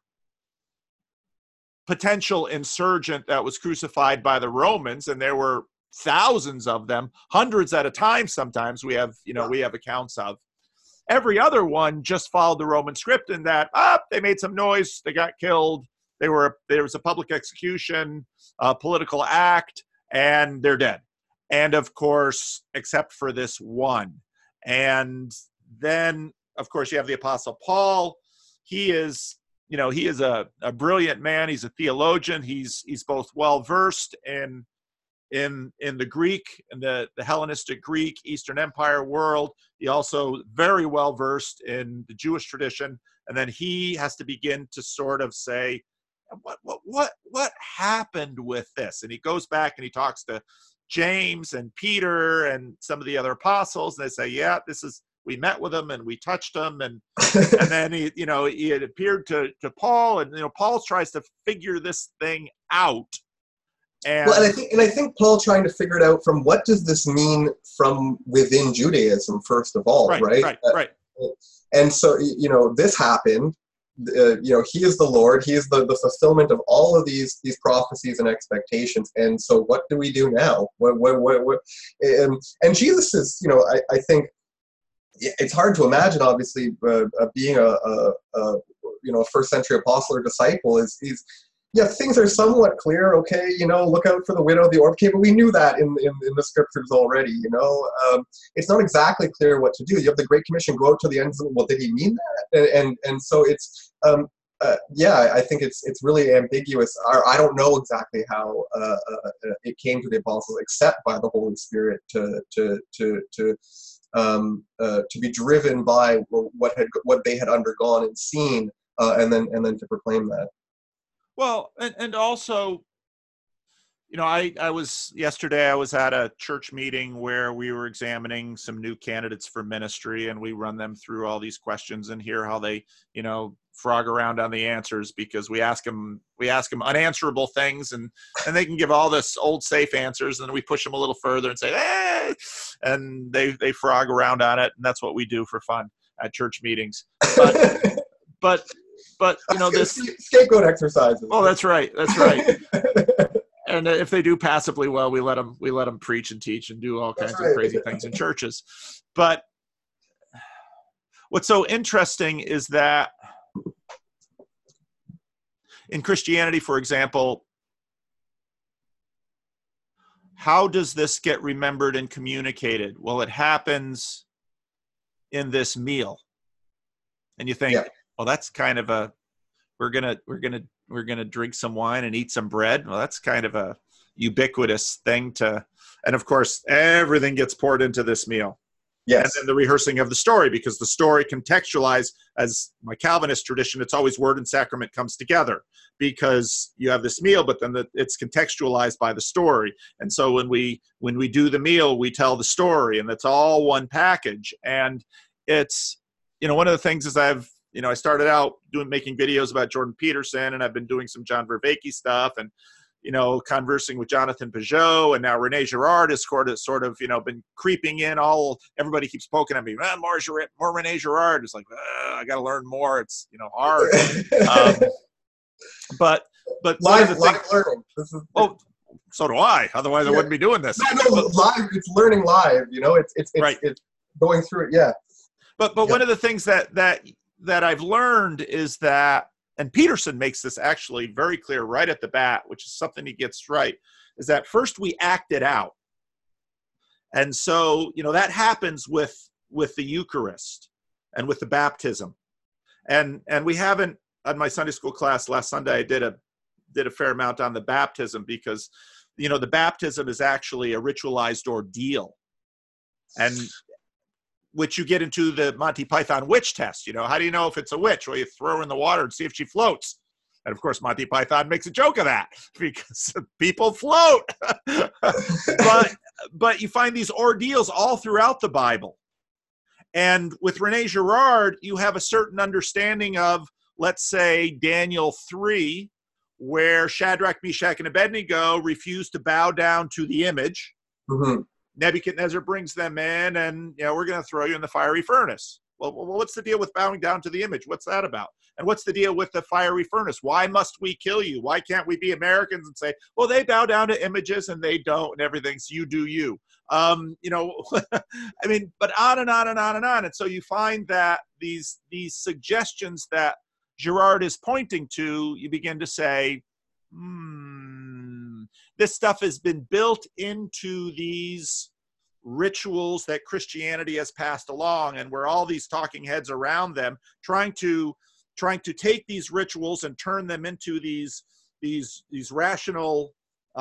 potential insurgent that was crucified by the Romans, and there were thousands of them, hundreds at a time sometimes we have accounts of. Every other one just followed the Roman script in that they made some noise, they got killed, there was a public execution, a political act, and they're dead. And of course, except for this one. And then, of course, you have the Apostle Paul. He is a brilliant man. He's a theologian. He's both well-versed in the Greek, in the Hellenistic Greek, Eastern Empire world. He also very well versed in the Jewish tradition. And then he has to begin to sort of say, what happened with this? And he goes back and he talks to James and Peter and some of the other apostles, and they say, yeah, we met with him and we touched him, and then he had appeared to Paul, and Paul tries to figure this thing out. And I think Paul trying to figure it out from what does this mean from within Judaism, first of all, right? Right. And so, this happened. He is the Lord. He is the fulfillment of all of these prophecies and expectations. And so, what do we do now? What? And Jesus is, I think it's hard to imagine. Obviously, being a first century apostle or disciple things are somewhat clear. Okay, look out for the widow of the orphan. Okay, but we knew that in the scriptures already. It's not exactly clear what to do. You have the Great Commission: go out to the ends of the. Well, did he mean that? And so it's I think it's really ambiguous. I don't know exactly how it came to the apostles, except by the Holy Spirit to be driven by what they had undergone and seen, and then to proclaim that. Well, and also, I was at a church meeting where we were examining some new candidates for ministry, and we run them through all these questions and hear how they, frog around on the answers, because we ask them unanswerable things, and they can give all this old safe answers, and then we push them a little further and say, hey, and they frog around on it, and that's what we do for fun at church meetings. But this scapegoat exercises. Oh, that's right. And if they do passively well, we let them preach and teach and do all kinds of crazy things in churches. But what's so interesting is that in Christianity, for example, how does this get remembered and communicated? Well, it happens in this meal, and you think, well, that's kind of we're gonna drink some wine and eat some bread. Well, that's kind of a ubiquitous thing and of course, everything gets poured into this meal. Yes. And then the rehearsing of the story, because the story contextualized, as my Calvinist tradition, it's always word and sacrament comes together, because you have this meal, but then it's contextualized by the story. And so when we do the meal, we tell the story, and that's all one package. And it's, one of the things is I started out making videos about Jordan Peterson, and I've been doing some John Vervaeke stuff, and conversing with Jonathan Pageau, and now Rene Girard has sort of been creeping in. Everybody keeps poking at me. More Rene Girard. It's like, I got to learn more. It's hard. But live learning. So do I. Otherwise, I wouldn't be doing this. No, live. It's learning live. It's right. It's going through it. Yeah. But one of the things that I've learned is that, and Peterson makes this actually very clear right at the bat, which is something he gets right, is that first we act it out. And so, that happens with the Eucharist and with the baptism. And we haven't, on my Sunday school class last Sunday, I did a fair amount on the baptism, because, the baptism is actually a ritualized ordeal. And which you get into the Monty Python witch test. How do you know if it's a witch? Well, you throw her in the water and see if she floats. And of course, Monty Python makes a joke of that, because people float. but you find these ordeals all throughout the Bible. And with Rene Girard, you have a certain understanding of, let's say, Daniel 3, where Shadrach, Meshach, and Abednego refuse to bow down to the image. Mm-hmm. Nebuchadnezzar brings them in, and we're going to throw you in the fiery furnace. Well, what's the deal with bowing down to the image? What's that about? And what's the deal with the fiery furnace? Why must we kill you? Why can't we be Americans and say, well, they bow down to images and they don't, and everything's you do you. I mean, but on and on and on and on. And so you find that these suggestions that Girard is pointing to, you begin to say, this stuff has been built into these rituals that Christianity has passed along, and where all these talking heads around them trying to take these rituals and turn them into these rational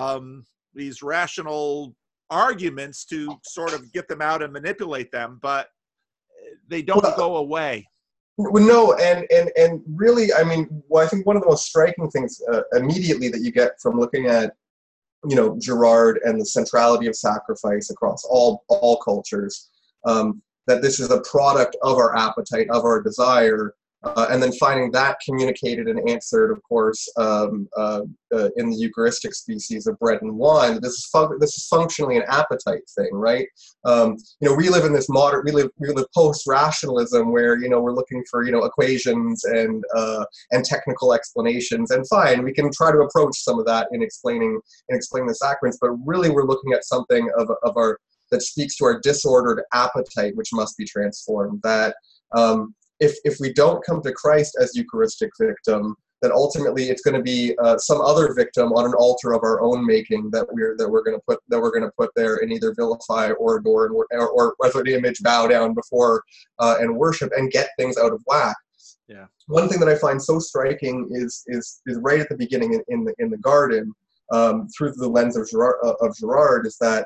arguments to sort of get them out and manipulate them, but they don't go away. No, and really, I mean, I think one of the most striking things immediately that you get from looking at, Girard and the centrality of sacrifice across all cultures, that this is a product of our appetite, of our desire, and then finding that communicated and answered, of course, in the Eucharistic species of bread and wine. This is functionally an appetite thing, right? We live in this we live post-rationalism where we're looking for equations and technical explanations, and fine, we can try to approach some of that in explaining the sacraments, but really we're looking at something of our that speaks to our disordered appetite, which must be transformed. That if we don't come to Christ as Eucharistic victim, then ultimately it's going to be some other victim on an altar of our own making that we're going to put there and either vilify or adore or whether the image bow down before and worship and get things out of whack. Yeah. One thing that I find so striking is right at the beginning in the garden, through the lens of Girard, is that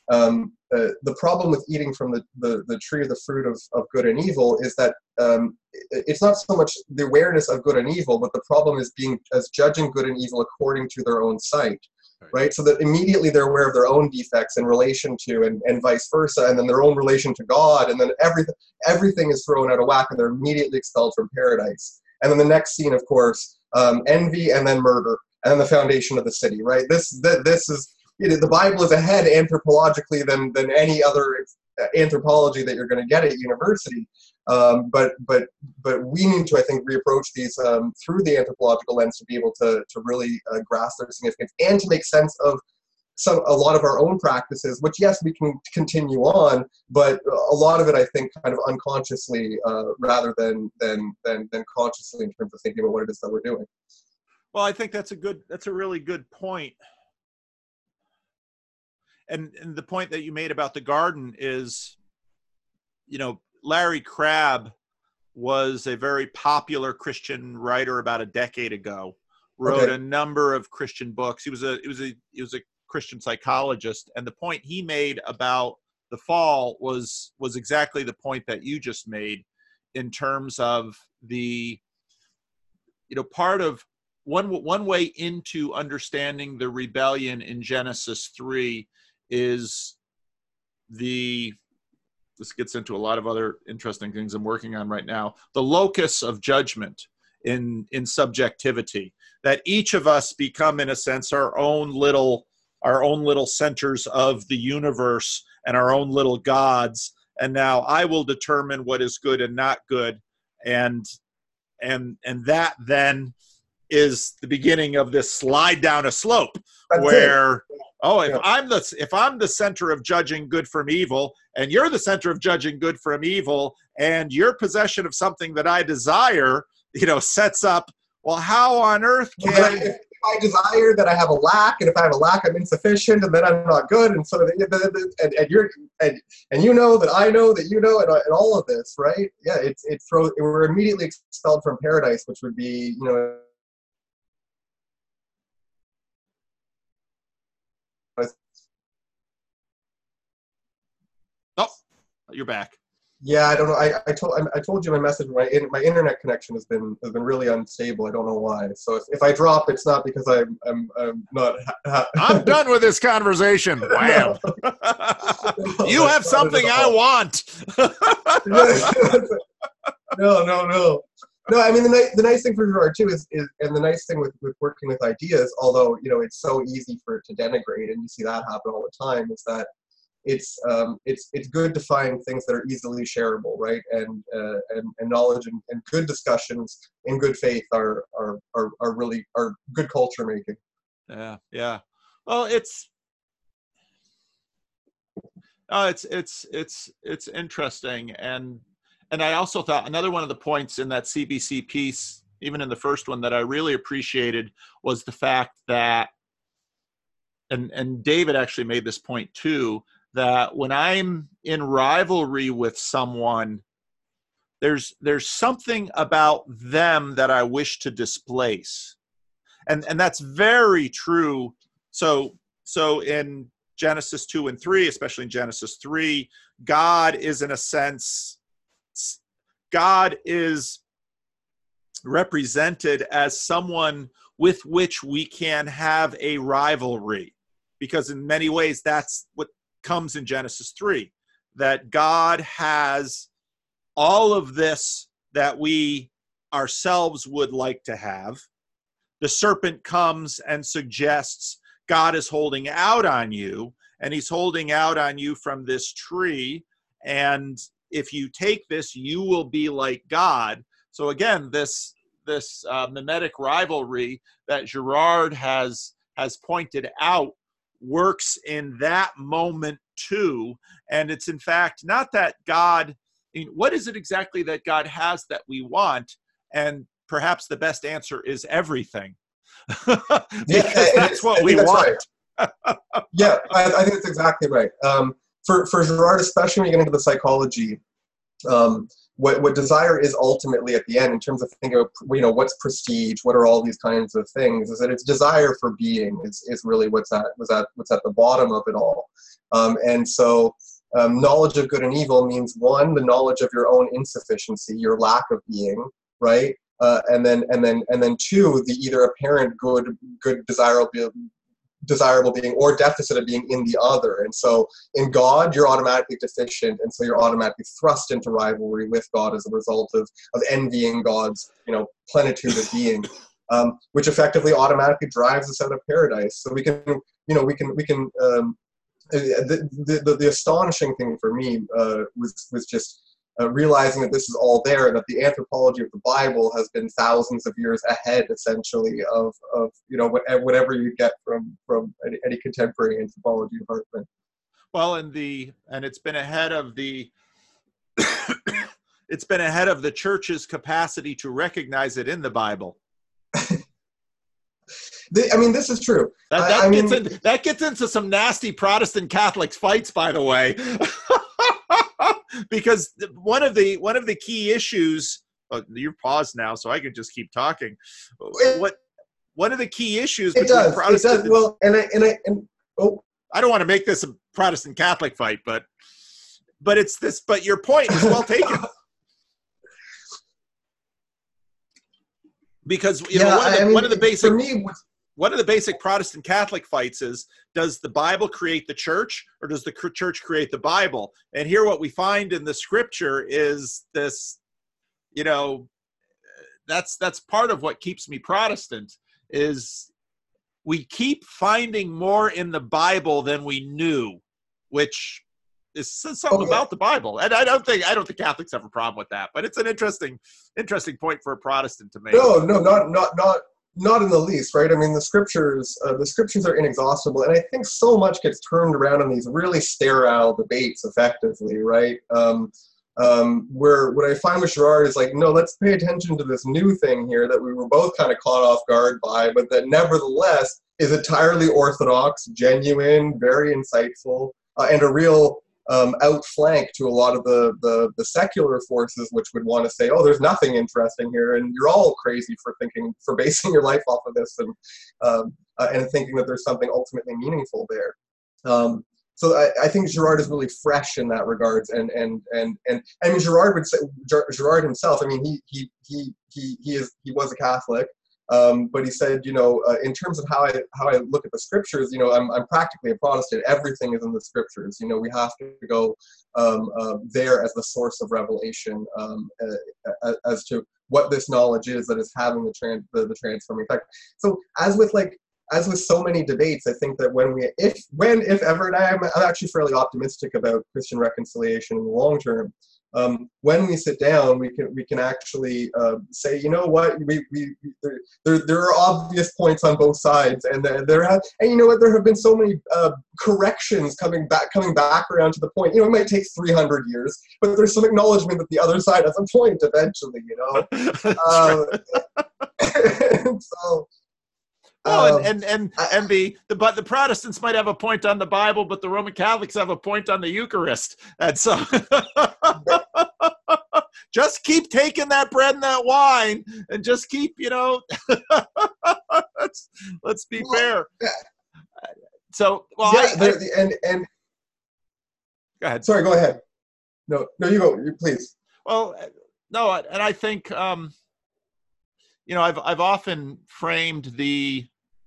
the problem with eating from the tree of the fruit of good and evil is that it's not so much the awareness of good and evil, but the problem is judging good and evil according to their own sight, right? So that immediately they're aware of their own defects in relation to, and vice versa, and then their own relation to God, and then everything is thrown out of whack, and they're immediately expelled from paradise. And then the next scene, of course, envy, and then murder, and then the foundation of the city, right? This is, the Bible is ahead anthropologically than any other anthropology that you're going to get at university. But we need to, I think, reapproach these through the anthropological lens to be able to really grasp their significance and to make sense of a lot of our own practices, which, yes, we can continue on, but a lot of it, I think, kind of unconsciously rather than consciously in terms of thinking about what it is that we're doing. Well, I think that's a really good point. And the point that you made about the garden is, Larry Crabb was a very popular Christian writer about a decade ago, wrote a number of Christian books. He was a Christian psychologist. And the point he made about the fall was exactly the point that you just made, in terms of the, part of one way into understanding the rebellion in Genesis 3 is this gets into a lot of other interesting things I'm working on right now, the locus of judgment in subjectivity, that each of us become, in a sense, our own little centers of the universe and our own little gods. And now I will determine what is good and not good. And that then is the beginning of this slide down a slope. That's where, if I'm the center of judging good from evil, and you're the center of judging good from evil, and your possession of something that I desire, sets up, well, how on earth can... If I desire that I have a lack, and if I have a lack, I'm insufficient, and then I'm not good, and so and you know that I know that and all of this, right? Yeah, we're immediately expelled from paradise, which would be, Oh, you're back. Yeah, I don't know. I told you my message. My internet connection has been really unstable. I don't know why. So if I drop, it's not because I'm not. I'm done with this conversation. Wow. You have something I want. No, I mean, the nice thing for Girard too is and the nice thing with working with ideas, although, it's so easy for it to denigrate, and you see that happen all the time, is that it's good to find things that are easily shareable, right? And knowledge and good discussions in good faith are really good culture making. Yeah. Well, it's interesting, and I also thought another one of the points in that CBC piece, even in the first one, that I really appreciated was the fact that, and David actually made this point too, that when I'm in rivalry with someone, there's something about them that I wish to displace. And that's very true. So in Genesis 2 and 3, especially in Genesis 3, God is, in a sense, God is represented as someone with which we can have a rivalry, because in many ways that's what comes in Genesis 3, that God has all of this that we ourselves would like to have. The serpent comes and suggests God is holding out on you, and he's holding out on you from this tree, and if you take this, you will be like God. So again, this mimetic rivalry that Girard has pointed out works in that moment too. And it's in fact not that God, what is it exactly that God has that we want? And perhaps the best answer is everything. Because that's what we want. Right. Yeah, I think that's exactly right. For Girard, especially when you get into the psychology, what desire is ultimately at the end, in terms of thinking of, what's prestige, what are all these kinds of things, is that it's desire for being is really what's at the bottom of it all. And so knowledge of good and evil means, one, the knowledge of your own insufficiency, your lack of being, right? And then two, the either apparent good desirable being or deficit of being in the other. And so in God, you're automatically deficient, and so you're automatically thrust into rivalry with God as a result of envying God's plenitude of being, which effectively automatically drives us out of paradise. So the astonishing thing for me was just realizing that this is all there, and that the anthropology of the Bible has been thousands of years ahead, essentially, of whatever you get from any contemporary anthropology department. Well, and it's been ahead of the it's been ahead of the church's capacity to recognize it in the Bible. This is true. That gets into some nasty Protestant Catholic fights, by the way. Because one of the key issues, you're paused now, so I can just keep talking. One of the key issues between Protestant, it does. Well, I don't want to make this a Protestant Catholic fight, but it's this. But your point is well taken. Because one of the basic, for me, one of the basic Protestant Catholic fights is, does the Bible create the church, or does the church create the Bible? And here what we find in the scripture is this, that's part of what keeps me Protestant, is we keep finding more in the Bible than we knew, which is something about the Bible. And I don't think Catholics have a problem with that, but it's an interesting point for a Protestant to make. No, not in the least, right? I mean, the scriptures are inexhaustible, and I think so much gets turned around in these really sterile debates, effectively, right? Where what I find with Girard is like, no, let's pay attention to this new thing here that we were both kind of caught off guard by, but that nevertheless is entirely orthodox, genuine, very insightful, and a real outflank to a lot of the secular forces, which would want to say, oh, there's nothing interesting here, and you're all crazy for basing your life off of this, and thinking that there's something ultimately meaningful there. So I think Girard is really fresh in that regards, and I mean, Girard would say, Girard himself, I mean, he was a Catholic, But he said, in terms of how I look at the scriptures, I'm practically a Protestant. Everything is in the scriptures. We have to go there as the source of revelation, as to what this knowledge is that is having the transforming effect. So as with so many debates, I think that if ever, and I'm actually fairly optimistic about Christian reconciliation in the long term. When we sit down, we can actually say, you know what, there are obvious points on both sides, and you know what, there have been so many corrections coming back around to the point. It might take 300 years, but there's some acknowledgement that the other side has a point eventually. And so. Well, and the Protestants might have a point on the Bible, but the Roman Catholics have a point on the Eucharist, and so just keep taking that bread and that wine, and just keep, let's be fair. So, well, yeah, go ahead. Sorry, go ahead. No, you go. Please. Well, no, and I think I've often framed the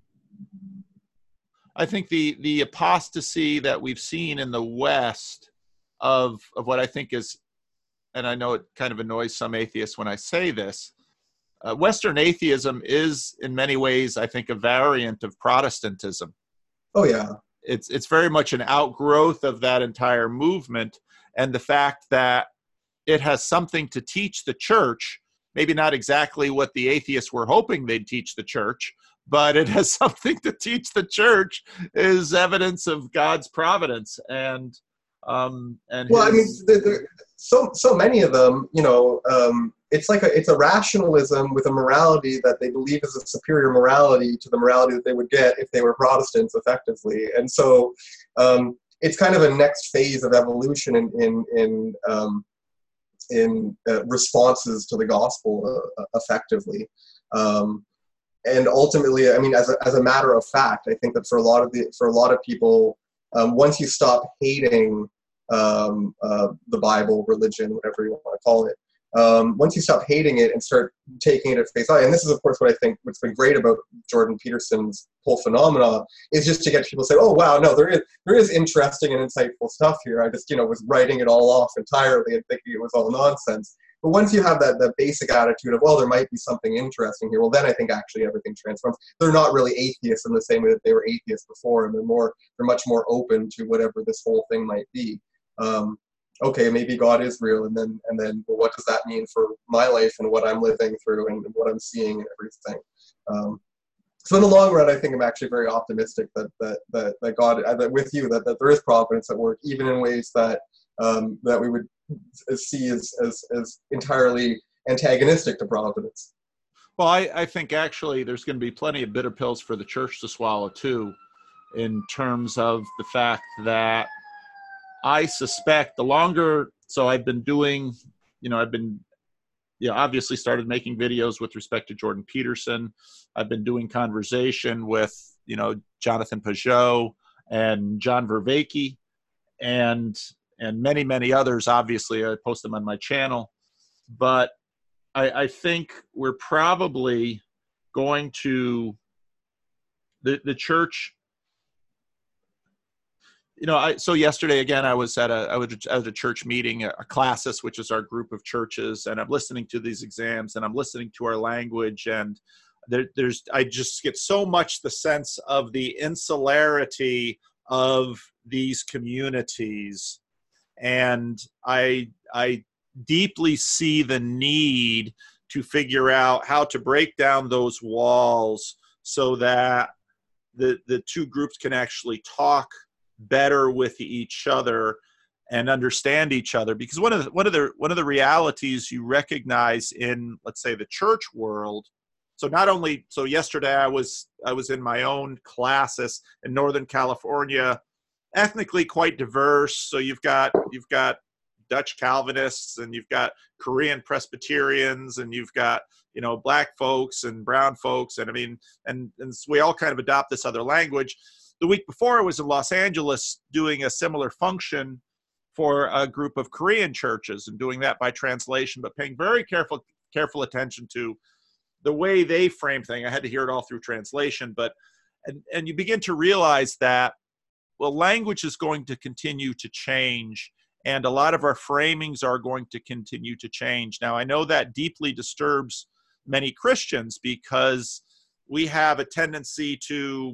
apostasy that we've seen in the West of what I think is, and I know it kind of annoys some atheists when I say this, Western atheism is in many ways, I think, a variant of Protestantism. Oh yeah. It's very much an outgrowth of that entire movement, and the fact that it has something to teach the church, maybe not exactly what the atheists were hoping they'd teach the church, but it has something to teach the church, is evidence of God's providence. And so many of them, it's a rationalism with a morality that they believe is a superior morality to the morality that they would get if they were Protestants, effectively. And so it's kind of a next phase of evolution in responses to the gospel, effectively. And ultimately, I mean, as a matter of fact, I think that for a lot of people, once you stop hating the Bible, religion, whatever you want to call it, once you stop hating it and start taking it at face value, and this is of course what I think what's been great about Jordan Peterson's whole phenomena, is just to get people to say, oh wow, no, there is interesting and insightful stuff here. I just was writing it all off entirely and thinking it was all nonsense. But once you have that basic attitude of, well, there might be something interesting here, well, then I think actually everything transforms. They're not really atheists in the same way that they were atheists before, and they're much more open to whatever this whole thing might be. Okay, maybe God is real, and then well, what does that mean for my life and what I'm living through and what I'm seeing and everything? So in the long run, I think I'm actually very optimistic that God, that with you, that there is providence at work, even in ways that we would see as entirely antagonistic to providence. Well, I think actually there's going to be plenty of bitter pills for the church to swallow too, in terms of the fact that I suspect the longer, so I've been doing, obviously started making videos with respect to Jordan Peterson. I've been doing conversation with, Jonathan Pageau and John Vervaeke and many, many others. Obviously, I post them on my channel. But I think we're probably going to, the church, so yesterday, again, I was at a church meeting, a classis, which is our group of churches, and I'm listening to these exams, and I'm listening to our language, and I just get so much the sense of the insularity of these communities, and I deeply see the need to figure out how to break down those walls so that the two groups can actually talk better with each other and understand each other. Because one of the realities you recognize in, let's say, the church world. So yesterday I was in my own classes in Northern California, ethnically quite diverse. So you've got Dutch Calvinists, and you've got Korean Presbyterians, and you've got black folks and brown folks, and so we all kind of adopt this other language. The week before, I was in Los Angeles doing a similar function for a group of Korean churches, and doing that by translation, but paying very careful attention to the way they frame things, I had to hear it all through translation, but, and you begin to realize that, well, language is going to continue to change, and a lot of our framings are going to continue to change. Now, I know that deeply disturbs many Christians because we have a tendency to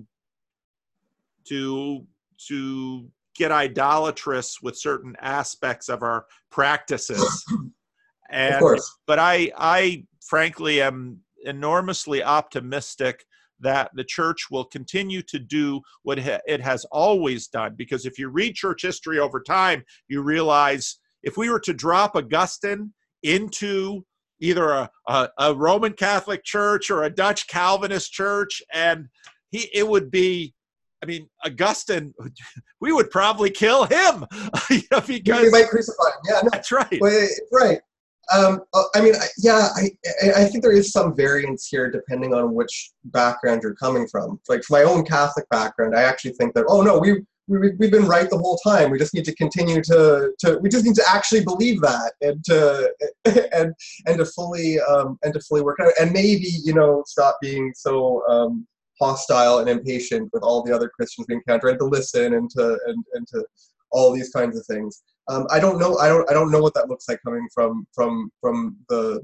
get idolatrous with certain aspects of our practices. And, of course. but I frankly am enormously optimistic that the church will continue to do what it has always done. Because if you read church history over time, you realize if we were to drop Augustine into either a Roman Catholic church or a Dutch Calvinist church, and it would be, I mean, Augustine, we would probably kill him. Because we might crucify him. Yeah, no, that's right. Well, right. I mean, yeah, I think there is some variance here depending on which background you're coming from. Like, for my own Catholic background, I actually think that, oh no, we've been right the whole time. We just need to continue we just need to actually believe that and to fully work out, and maybe, stop being so hostile and impatient with all the other Christians we encounter, and to listen and to all these kinds of things. I don't know. I don't know what that looks like coming from the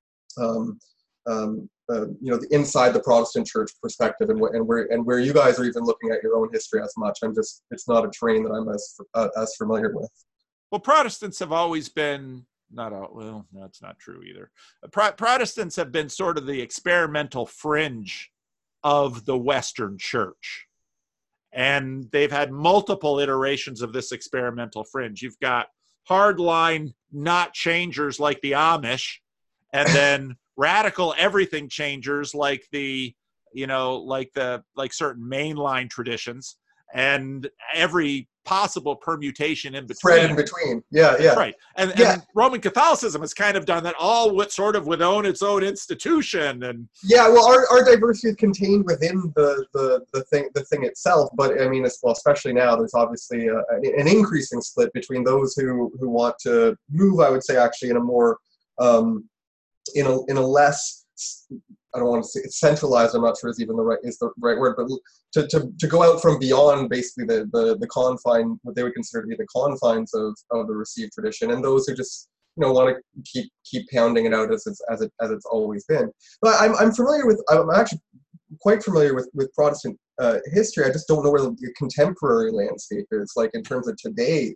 the inside the Protestant church perspective, and where you guys are even looking at your own history as much. It's not a terrain that I'm as familiar with. Well, Protestants have always been well, that's not true either. Protestants have been sort of the experimental fringe of the Western church. And they've had multiple iterations of this experimental fringe. You've got hardline not changers like the Amish, and then radical everything changers like like certain mainline traditions, and every possible permutation in between. Spread in between. Yeah. Right. And Roman Catholicism has kind of done that all sort of within its own institution. And yeah, well, our diversity is contained within the thing itself. But I mean, especially now, there's obviously an increasing split between those who want to move, I would say, actually in a more in a less, I don't want to say it's centralized, I'm not sure is the right word, but to go out from beyond basically the confine, what they would consider to be the confines of the received tradition, and those who just want to keep pounding it out as it's always been. But I'm actually quite familiar with Protestant history. I just don't know where the contemporary landscape is, like in terms of today,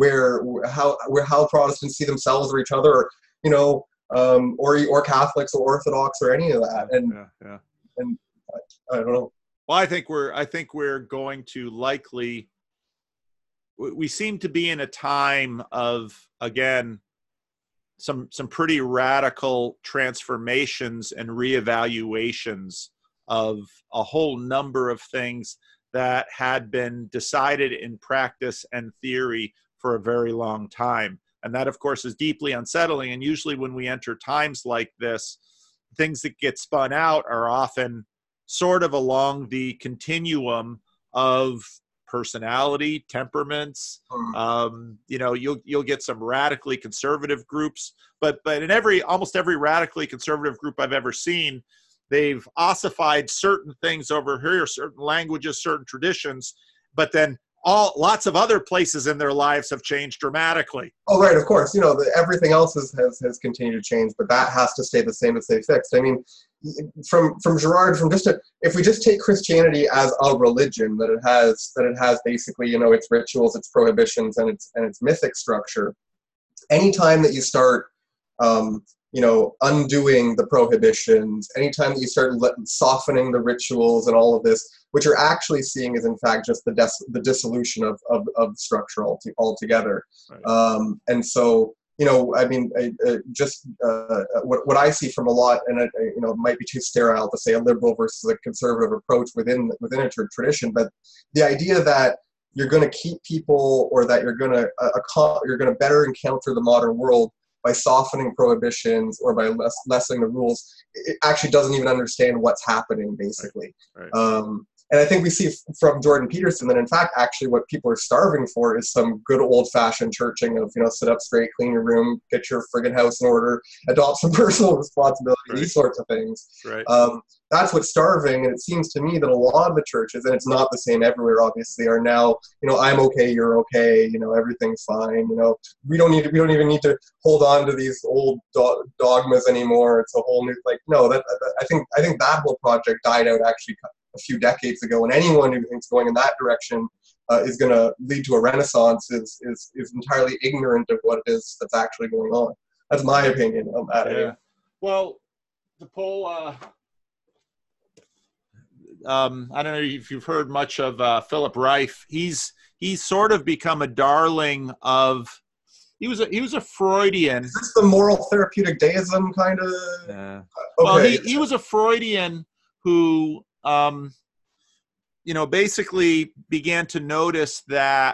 how Protestants see themselves or each other, or Catholics or Orthodox or any of that. And and I don't know. Well, I think we're going to likely. We seem to be in a time of, again, some pretty radical transformations and reevaluations of a whole number of things that had been decided in practice and theory for a very long time. And that, of course, is deeply unsettling. And usually when we enter times like this, things that get spun out are often sort of along the continuum of personality, temperaments. You'll get some radically conservative groups, but in almost every radically conservative group I've ever seen, they've ossified certain things over here, certain languages, certain traditions, but then lots of other places in their lives have changed dramatically. Oh, right, of course. Everything else has continued to change, but that has to stay the same to stay fixed. I mean, from Girard, if we just take Christianity as a religion, that it has basically, its rituals, its prohibitions, and its mythic structure. Anytime that you start, undoing the prohibitions, anytime that you start softening the rituals and all of this, what you're actually seeing is, in fact, just the dissolution of structure altogether. Right. And so, what I see from a lot, and it might be too sterile to say a liberal versus a conservative approach within a tradition, but the idea that you're going to keep people, or that you're going to better encounter the modern world by softening prohibitions or by lessening the rules, it actually doesn't even understand what's happening, basically. Right. And I think we see from Jordan Peterson that, in fact, actually what people are starving for is some good old-fashioned churching of, sit up straight, clean your room, get your friggin' house in order, adopt some personal responsibility, Right. These sorts of things. Right. That's what's starving, and it seems to me that a lot of the churches, and it's not the same everywhere, obviously, are now, I'm okay, you're okay, everything's fine, we don't even need to hold on to these old dogmas anymore. It's a whole new, I think that whole project died out actually a few decades ago, and anyone who thinks going in that direction is going to lead to a renaissance is entirely ignorant of what it is that's actually going on. That's my opinion on that. Yeah. Well, the poll, I don't know if you've heard much of Philip Reif. He's sort of become a darling of. He was a Freudian. Is this the moral therapeutic deism kind of? Yeah. Okay. Well, he was a Freudian who, basically began to notice that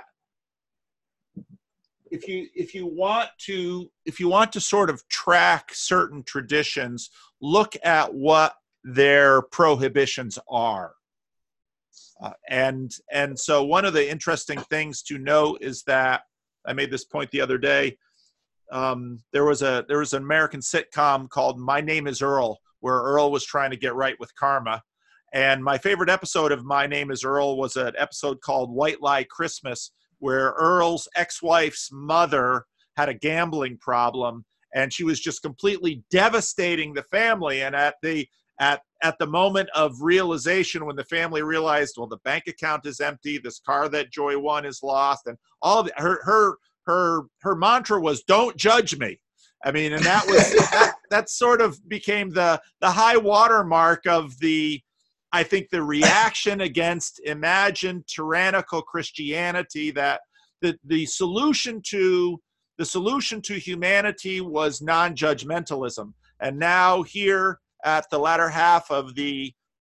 if you want to sort of track certain traditions, look at what their prohibitions are. And so one of the interesting things to note is that I made this point the other day. There was an American sitcom called My Name is Earl, where Earl was trying to get right with karma. And my favorite episode of My Name is Earl was an episode called White Lie Christmas, where Earl's ex-wife's mother had a gambling problem, and she was just completely devastating the family. And at the moment of realization, when the family realized, well, the bank account is empty, this car that Joy won is lost, and all of her mantra was, "Don't judge me." I mean, and that was that sort of became the high watermark of the reaction against imagined tyrannical Christianity, that the solution to humanity was non-judgmentalism. And now here at the latter half of the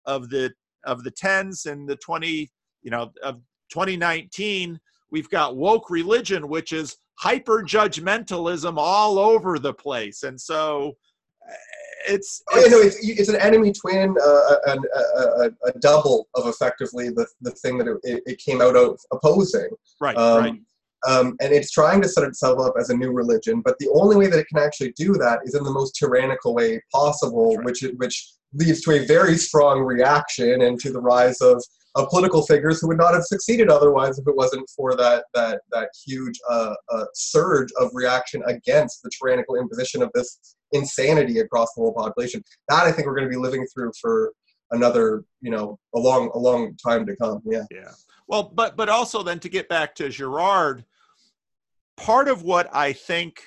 tens and the 2019, we've got woke religion, which is hyper judgmentalism all over the place. And so it's an enemy twin, a double of effectively the thing that it came out of opposing. Right, right. And it's trying to set itself up as a new religion, but the only way that it can actually do that is in the most tyrannical way possible, right. which leads to a very strong reaction and to the rise of political figures who would not have succeeded otherwise if it wasn't for that huge surge of reaction against the tyrannical imposition of this insanity across the whole population. That I think we're going to be living through for another, a long time to come. Yeah. Yeah. Well, but also then, to get back to Girard, part of what I think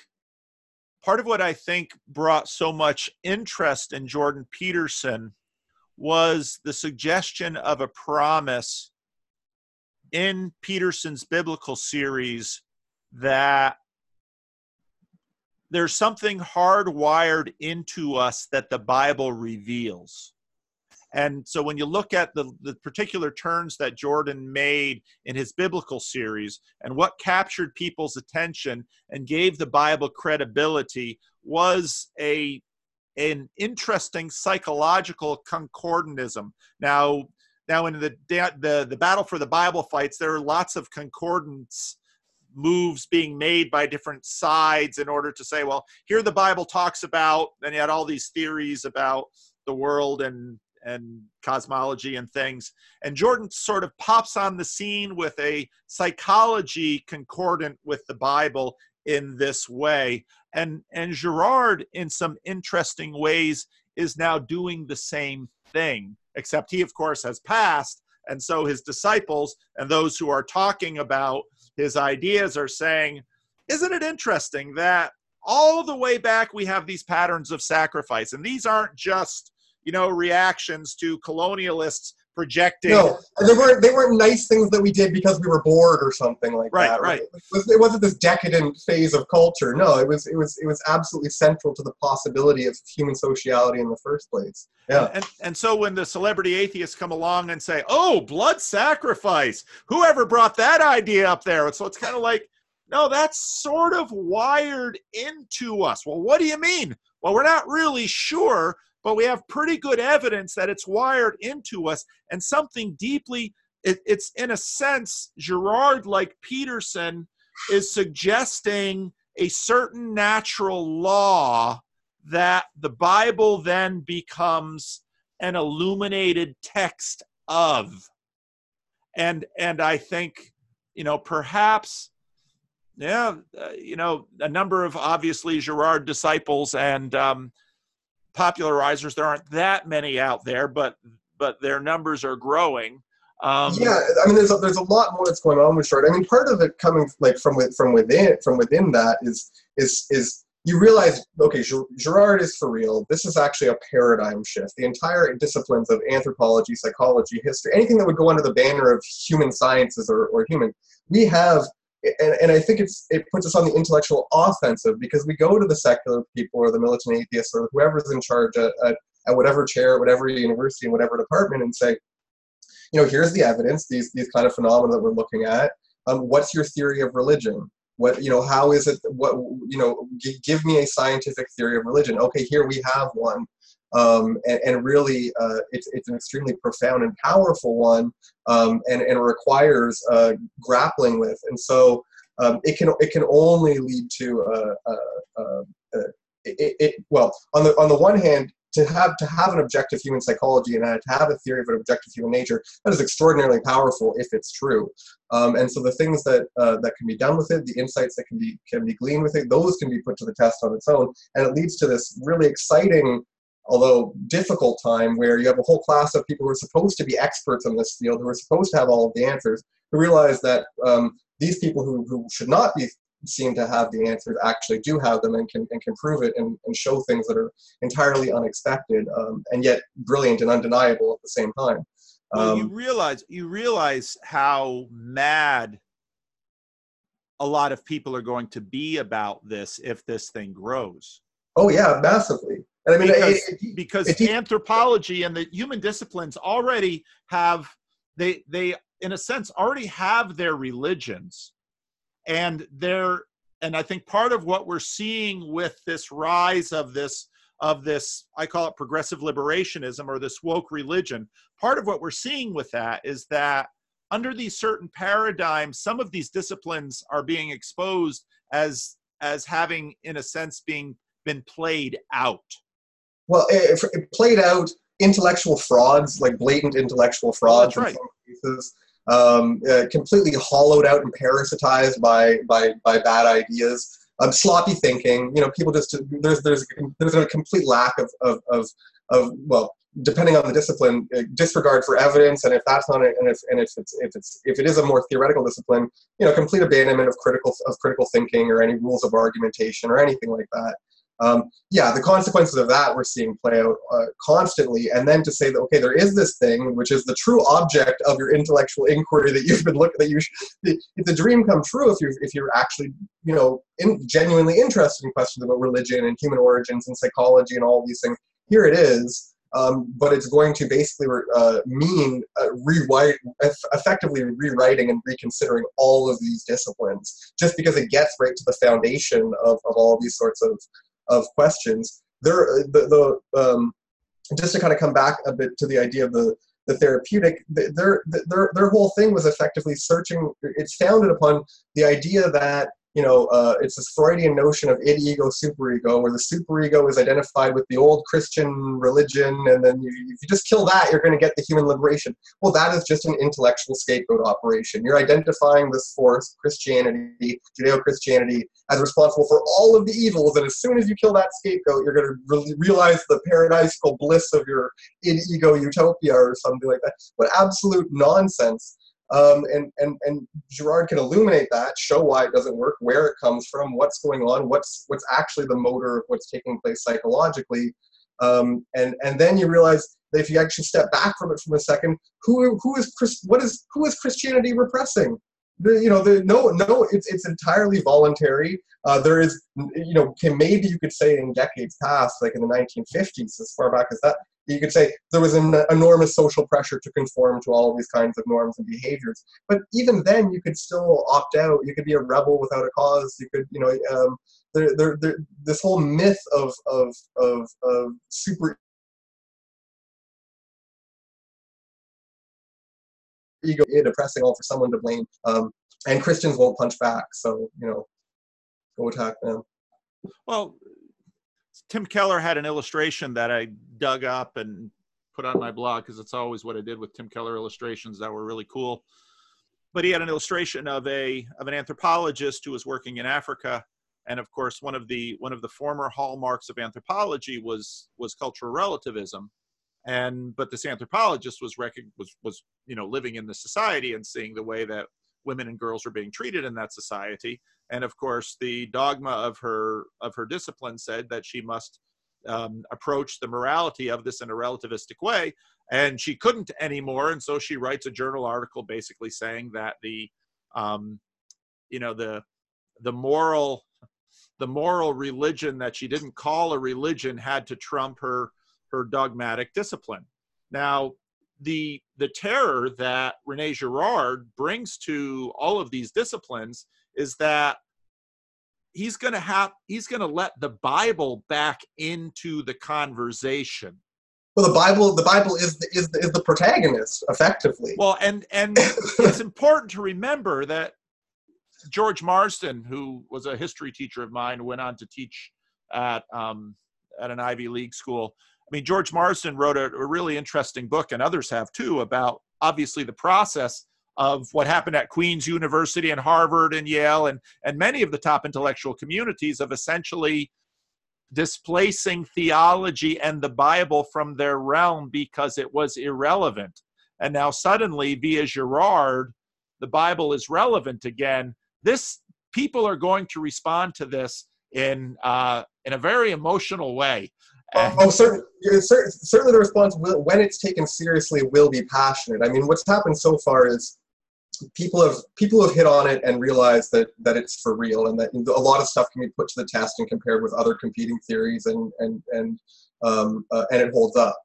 brought so much interest in Jordan Peterson was the suggestion of a promise in Peterson's biblical series that there's something hardwired into us that the Bible reveals. And so when you look at the particular turns that Jordan made in his biblical series, and what captured people's attention and gave the Bible credibility, was an interesting psychological concordantism. Now in the battle for the Bible fights, there are lots of concordance moves being made by different sides in order to say, well, here the Bible talks about, and you had all these theories about the world and cosmology and things. And Jordan sort of pops on the scene with a psychology concordant with the Bible in this way. And Girard, in some interesting ways, is now doing the same thing, except he, of course, has passed. And so his disciples and those who are talking about his ideas are saying, isn't it interesting that all the way back we have these patterns of sacrifice? And these aren't just, reactions to colonialists projecting. No, they weren't nice things that we did because we were bored or something like that. Right. It wasn't this decadent phase of culture. No, it was absolutely central to the possibility of human sociality in the first place. Yeah. And so when the celebrity atheists come along and say, "Oh, blood sacrifice, whoever brought that idea up there?" So it's kind of like, no, that's sort of wired into us. Well, what do you mean? Well, we're not really sure, but we have pretty good evidence that it's wired into us, and something deeply, it's in a sense, Girard, like Peterson, is suggesting a certain natural law that the Bible then becomes an illuminated text of. And I think, perhaps, a number of obviously Girard disciples and popularizers, there aren't that many out there, but their numbers are growing. Yeah, I mean, there's a lot more that's going on with Girard. I mean, part of it coming like from within that is you realize, okay, Girard is for real. This is actually a paradigm shift. The entire disciplines of anthropology, psychology, history, anything that would go under the banner of human sciences or human, we have, and I think it puts us on the intellectual offensive, because we go to the secular people or the militant atheists or whoever's in charge at whatever chair, whatever university, in whatever department, and say, here's the evidence, these kind of phenomena that we're looking at. What's your theory of religion? How is it, give me a scientific theory of religion. Okay, here we have one. And really, it's an extremely profound and powerful one, and requires grappling with. And so it can only lead to, well, on the one hand, to have an objective human psychology and to have a theory of an objective human nature, that is extraordinarily powerful if it's true. And so the things that can be done with it, the insights that can be gleaned with it, those can be put to the test on its own. And it leads to this really exciting, although difficult time, where you have a whole class of people who are supposed to be experts in this field, who are supposed to have all of the answers, who realize that these people who should not be seem to have the answers actually do have them, and can prove it and show things that are entirely unexpected, and yet brilliant and undeniable at the same time. Well, you realize how mad a lot of people are going to be about this if this thing grows. Oh yeah, massively. And I mean, because anthropology and the human disciplines already have, they in a sense already have their religions. And I think part of what we're seeing with this rise of this, I call it progressive liberationism, or this woke religion, part of what we're seeing with that is that under these certain paradigms, some of these disciplines are being exposed as having, in a sense, been played out. Well, it played out, intellectual frauds, like blatant intellectual frauds, that's right, in some cases. Completely hollowed out and parasitized by bad ideas, sloppy thinking. People just, there's a complete lack of well, depending on the discipline, disregard for evidence, and if that's not it, and if it is a more theoretical discipline, complete abandonment of critical thinking or any rules of argumentation or anything like that. The consequences of that we're seeing play out constantly. And then to say that, okay, there is this thing which is the true object of your intellectual inquiry that you've been looking, if the dream come true, if you're actually genuinely interested in questions about religion and human origins and psychology and all these things, here it is. But it's going to basically mean effectively rewriting and reconsidering all of these disciplines, just because it gets right to the foundation of all these sorts of questions. Just to kind of come back a bit to the idea of the therapeutic, their whole thing was effectively searching. It's founded upon the idea that it's this Freudian notion of id, ego, superego, where the superego is identified with the old Christian religion, and then if you just kill that, you're going to get the human liberation. Well, that is just an intellectual scapegoat operation. You're identifying this force, Christianity, Judeo-Christianity, as responsible for all of the evils, and as soon as you kill that scapegoat, you're going to realize the paradisical bliss of your id, ego utopia or something like that. But absolute nonsense. And Girard can illuminate that, show why it doesn't work, where it comes from, what's going on, what's actually the motor of what's taking place psychologically, and then you realize that if you actually step back from it for a second, who is Christianity repressing? It's entirely voluntary. There is, maybe you could say in decades past, like in the 1950s, as far back as that, you could say there was an enormous social pressure to conform to all of these kinds of norms and behaviors. But even then, you could still opt out. You could be a rebel without a cause. You could, this whole myth of super ego depressing all for someone to blame. And Christians won't punch back, so go attack them. Well, Tim Keller had an illustration that I dug up and put on my blog, because it's always what I did with Tim Keller illustrations that were really cool. But he had an illustration of an anthropologist who was working in Africa, and of course one of the former hallmarks of anthropology was cultural relativism. But this anthropologist was living in the society and seeing the way that women and girls were being treated in that society. And of course, the dogma of her discipline said that she must approach the morality of this in a relativistic way, and she couldn't anymore. And so she writes a journal article basically saying that the moral religion that she didn't call a religion had to trump her dogmatic discipline. Now, the terror that Rene Girard brings to all of these disciplines is that he's going to let the Bible back into the conversation. Well, the Bible is the protagonist, effectively. Well, and it's important to remember that George Marsden, who was a history teacher of mine, went on to teach at an Ivy League school. I mean, George Marsden wrote a really interesting book, and others have too, about obviously the process of what happened at Queen's University and Harvard and Yale and many of the top intellectual communities of essentially displacing theology and the Bible from their realm because it was irrelevant. And now suddenly, via Girard, the Bible is relevant again. People are going to respond to this in a very emotional way. Certainly the response when it's taken seriously will be passionate. I mean, what's happened so far is people have hit on it and realized that it's for real, and that a lot of stuff can be put to the test and compared with other competing theories, and it holds up.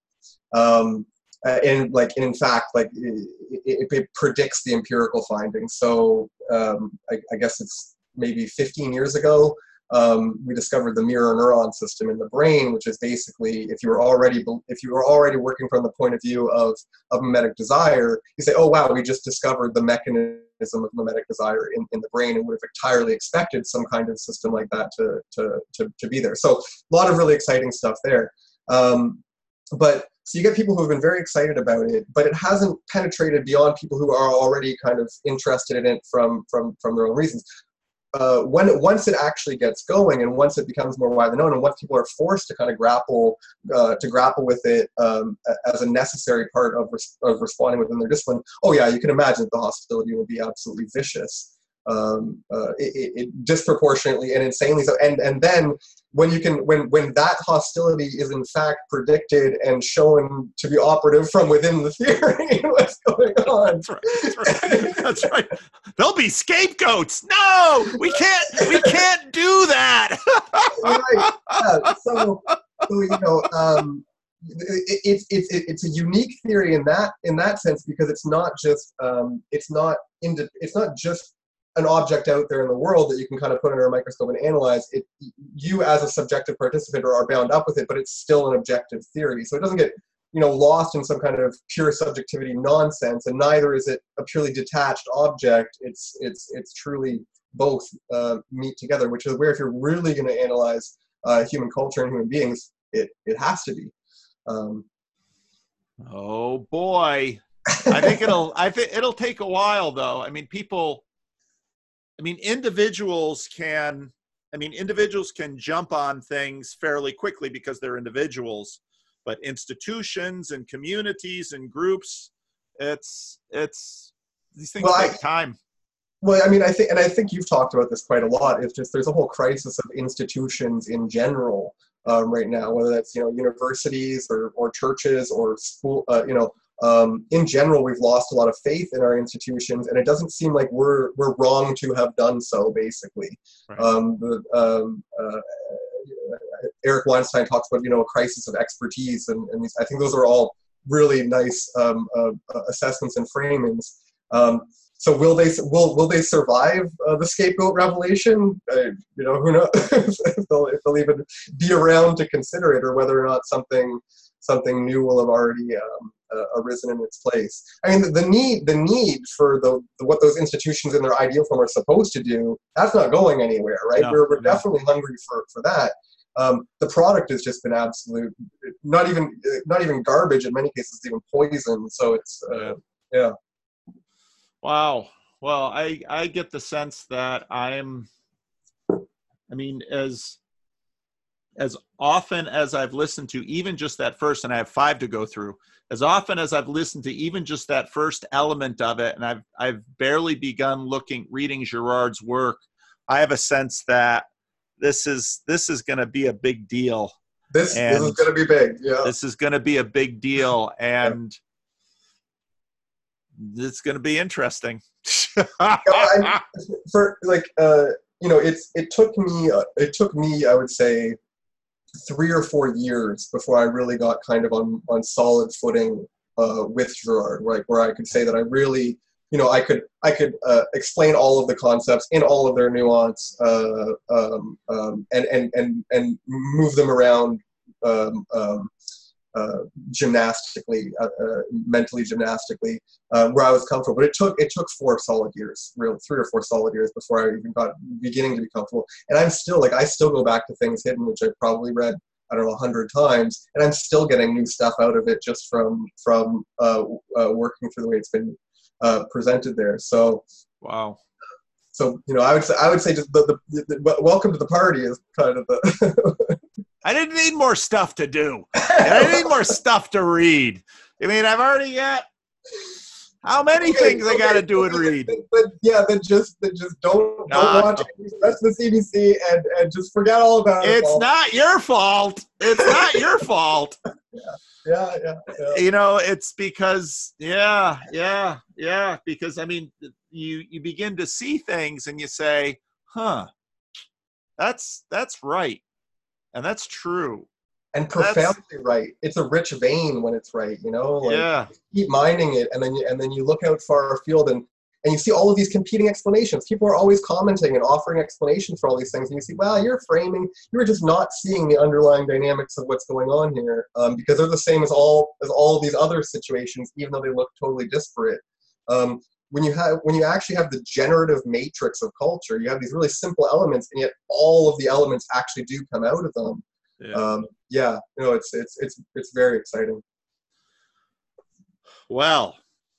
In fact, it predicts the empirical findings. So I guess it's maybe 15 years ago, we discovered the mirror neuron system in the brain, which is basically if you were already working from the point of view of mimetic desire, you say, oh wow, we just discovered the mechanism of mimetic desire in the brain, and would have entirely expected some kind of system like that to be there. So a lot of really exciting stuff there. So you get people who have been very excited about it, but it hasn't penetrated beyond people who are already kind of interested in it from their own reasons. Once it actually gets going, and once it becomes more widely known, and once people are forced to kind of grapple with it as a necessary part of responding within their discipline, oh yeah, you can imagine that the hostility will be absolutely vicious, it disproportionately and insanely so. And then when that hostility is in fact predicted and shown to be operative from within the theory, what's going on? That's right. There'll be scapegoats. No, we can't do that. Right. Yeah. So it's a unique theory in that sense, because it's not just an object out there in the world that you can kind of put under a microscope and analyze. You as a subjective participant are bound up with it, but it's still an objective theory. So it doesn't get lost in some kind of pure subjectivity nonsense, and neither is it a purely detached object. It's truly both meet together, which is where, if you're really going to analyze human culture and human beings, it has to be. Oh boy, I think it'll take a while though. I mean, individuals can jump on things fairly quickly because they're individuals, but institutions and communities and groups, these things take time. Well, I mean, I think you've talked about this quite a lot. It's just there's a whole crisis of institutions in general right now, whether that's universities or churches or school. In general, we've lost a lot of faith in our institutions, and it doesn't seem like we're wrong to have done so. Basically, right. Eric Weinstein talks about a crisis of expertise, and I think those are all really nice assessments and framings. So will they survive the scapegoat revelation? Who knows if they'll even be around to consider it, or whether or not something new will have already arisen in its place. I mean, the need for what those institutions in their ideal form are supposed to do, that's not going anywhere, right? No, We're no. definitely hungry for that. The product has just been absolute, not even garbage. In many cases, even poison. So it's yeah. Wow. Well, I get the sense that I mean, as often as I've listened to even just that first, and I have 5 to go through, as often as I've listened to even just that first element of it, and I've barely begun reading Girard's work, I have a sense that this is going to be a big deal. This is going to be big. Yeah. This is going to be a big deal, and it's going to be interesting. It took me, I would say, 3 or 4 years before I really got kind of on solid footing with Girard, right, where I could say that I really, I could explain all of the concepts in all of their nuance, and move them around mentally gymnastically, where I was comfortable. But it took 4 solid years, 3 or 4 solid years before I even got beginning to be comfortable. And I still go back to Things Hidden, which I've probably read, I don't know, 100 times, and I'm still getting new stuff out of it just from working through the way it's been presented there. So wow. So I would say just the welcome to the party is kind of the. I didn't need more stuff to do. And I need more stuff to read. I mean, I've already got how many things I got to do and read. Then just don't watch the rest of the CBC and just forget all about it. It's not your fault. It's not your fault. Yeah. It's because because I mean, you begin to see things and you say, that's right. And that's true. And profoundly right. It's a rich vein when it's right, keep mining it, and then you look out far afield and you see all of these competing explanations. People are always commenting and offering explanations for all these things, and you see, wow, you're just not seeing the underlying dynamics of what's going on here, because they're the same as all of these other situations, even though they look totally disparate. When you actually have the generative matrix of culture, you have these really simple elements, and yet all of the elements actually do come out of them. It's very exciting. Well,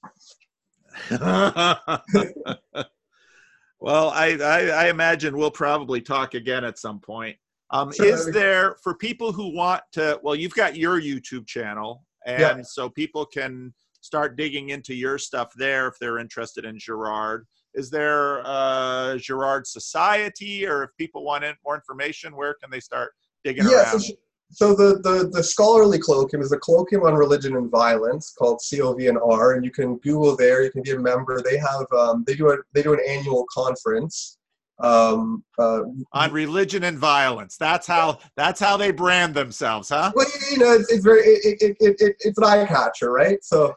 well, I imagine we'll probably talk again at some point. Sure, is there, for people who want to, well, you've got your YouTube channel, and so people can start digging into your stuff there if they're interested in Girard. Is there a Girard Society, or if people want more information, where can they start digging around? So the scholarly colloquium is a colloquium on religion and violence called COVNR, and you can Google there. You can be a member. They have they do an annual conference on religion and violence. That's how they brand themselves, huh? Well, it's very it's an eye catcher, right? So.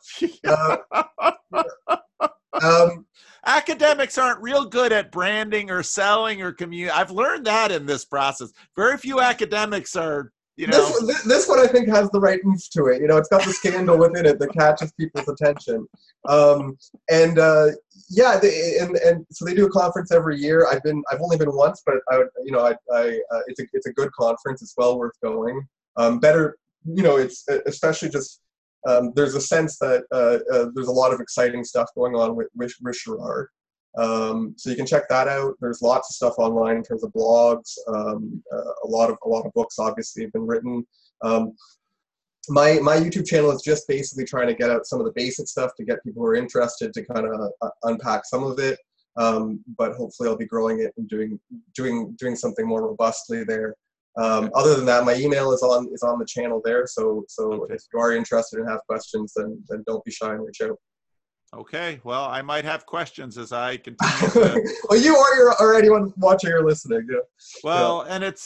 Academics aren't real good at branding or selling or I've learned that in this process. Very few academics are, This one I think has the right oomph to it. It's got the scandal within it that catches people's attention. So they do a conference every year. I've only been once, but it's a good conference. It's well worth going. It's especially just. There's a sense that there's a lot of exciting stuff going on with Girard. So you can check that out. There's lots of stuff online in terms of blogs. A lot of books obviously have been written. My YouTube channel is just basically trying to get out some of the basic stuff to get people who are interested to kind of unpack some of it. But hopefully I'll be growing it and doing something more robustly there. Other than that, my email is on the channel there. So okay. If you are interested and have questions, then don't be shy and reach out. Okay. Well, I might have questions as I continue to... Well, you or anyone watching or listening. Yeah. Well, and it's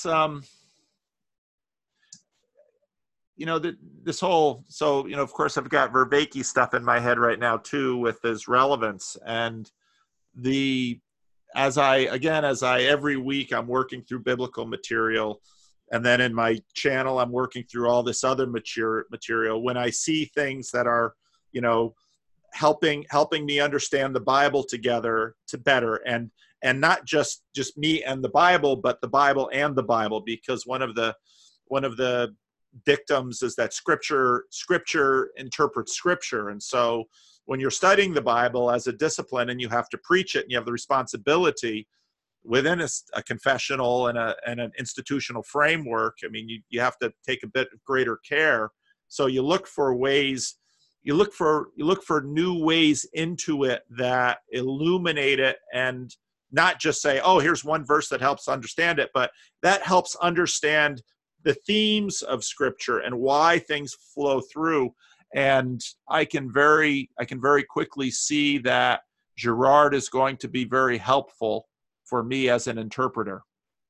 this whole, so, of course I've got Vervaeke stuff in my head right now too, with his relevance, and as I every week I'm working through biblical material. And then in my channel, I'm working through all this other material. When I see things that are, you know, helping me understand the Bible together to better, and not just me and the Bible, but the Bible and the Bible, because one of the dictums is that scripture interprets scripture. And so when you're studying the Bible as a discipline and you have to preach it and you have the responsibility within a confessional and an institutional framework, I mean, you have to take a bit of greater care. So you look for ways, you look for new ways into it that illuminate it, and not just say, oh, here's one verse that helps understand it, but that helps understand the themes of Scripture and why things flow through. And I can very quickly see that Girard is going to be very helpful for me as an interpreter.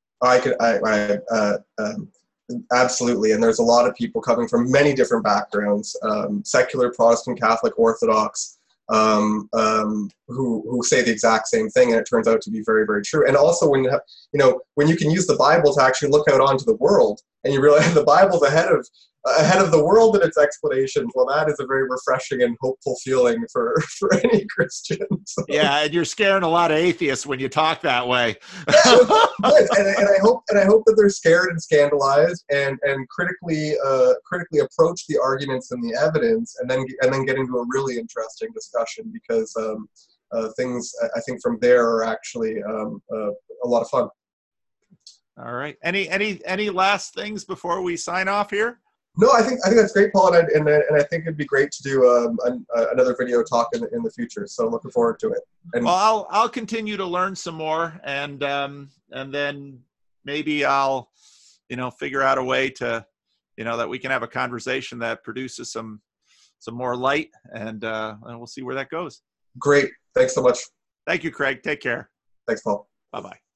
Absolutely. And there's a lot of people coming from many different backgrounds, secular, Protestant, Catholic, Orthodox, who say the exact same thing, and it turns out to be very, very true. And also, when you can use the Bible to actually look out onto the world, and you realize the Bible's ahead of the world in its explanations, well, that is a very refreshing and hopeful feeling for any Christian. So. Yeah, and you're scaring a lot of atheists when you talk that way. Good. And I hope that they're scared and scandalized, and critically approach the arguments and the evidence, and then get into a really interesting discussion, because things, I think, from there are actually a lot of fun. All right. Any last things before we sign off here? No, I think that's great, Paul, and I think it'd be great to do another video talk in the future. So looking forward to it. And well, I'll continue to learn some more, and then maybe I'll figure out a way to that we can have a conversation that produces some more light, and we'll see where that goes. Great. Thanks so much. Thank you, Craig. Take care. Thanks, Paul. Bye-bye.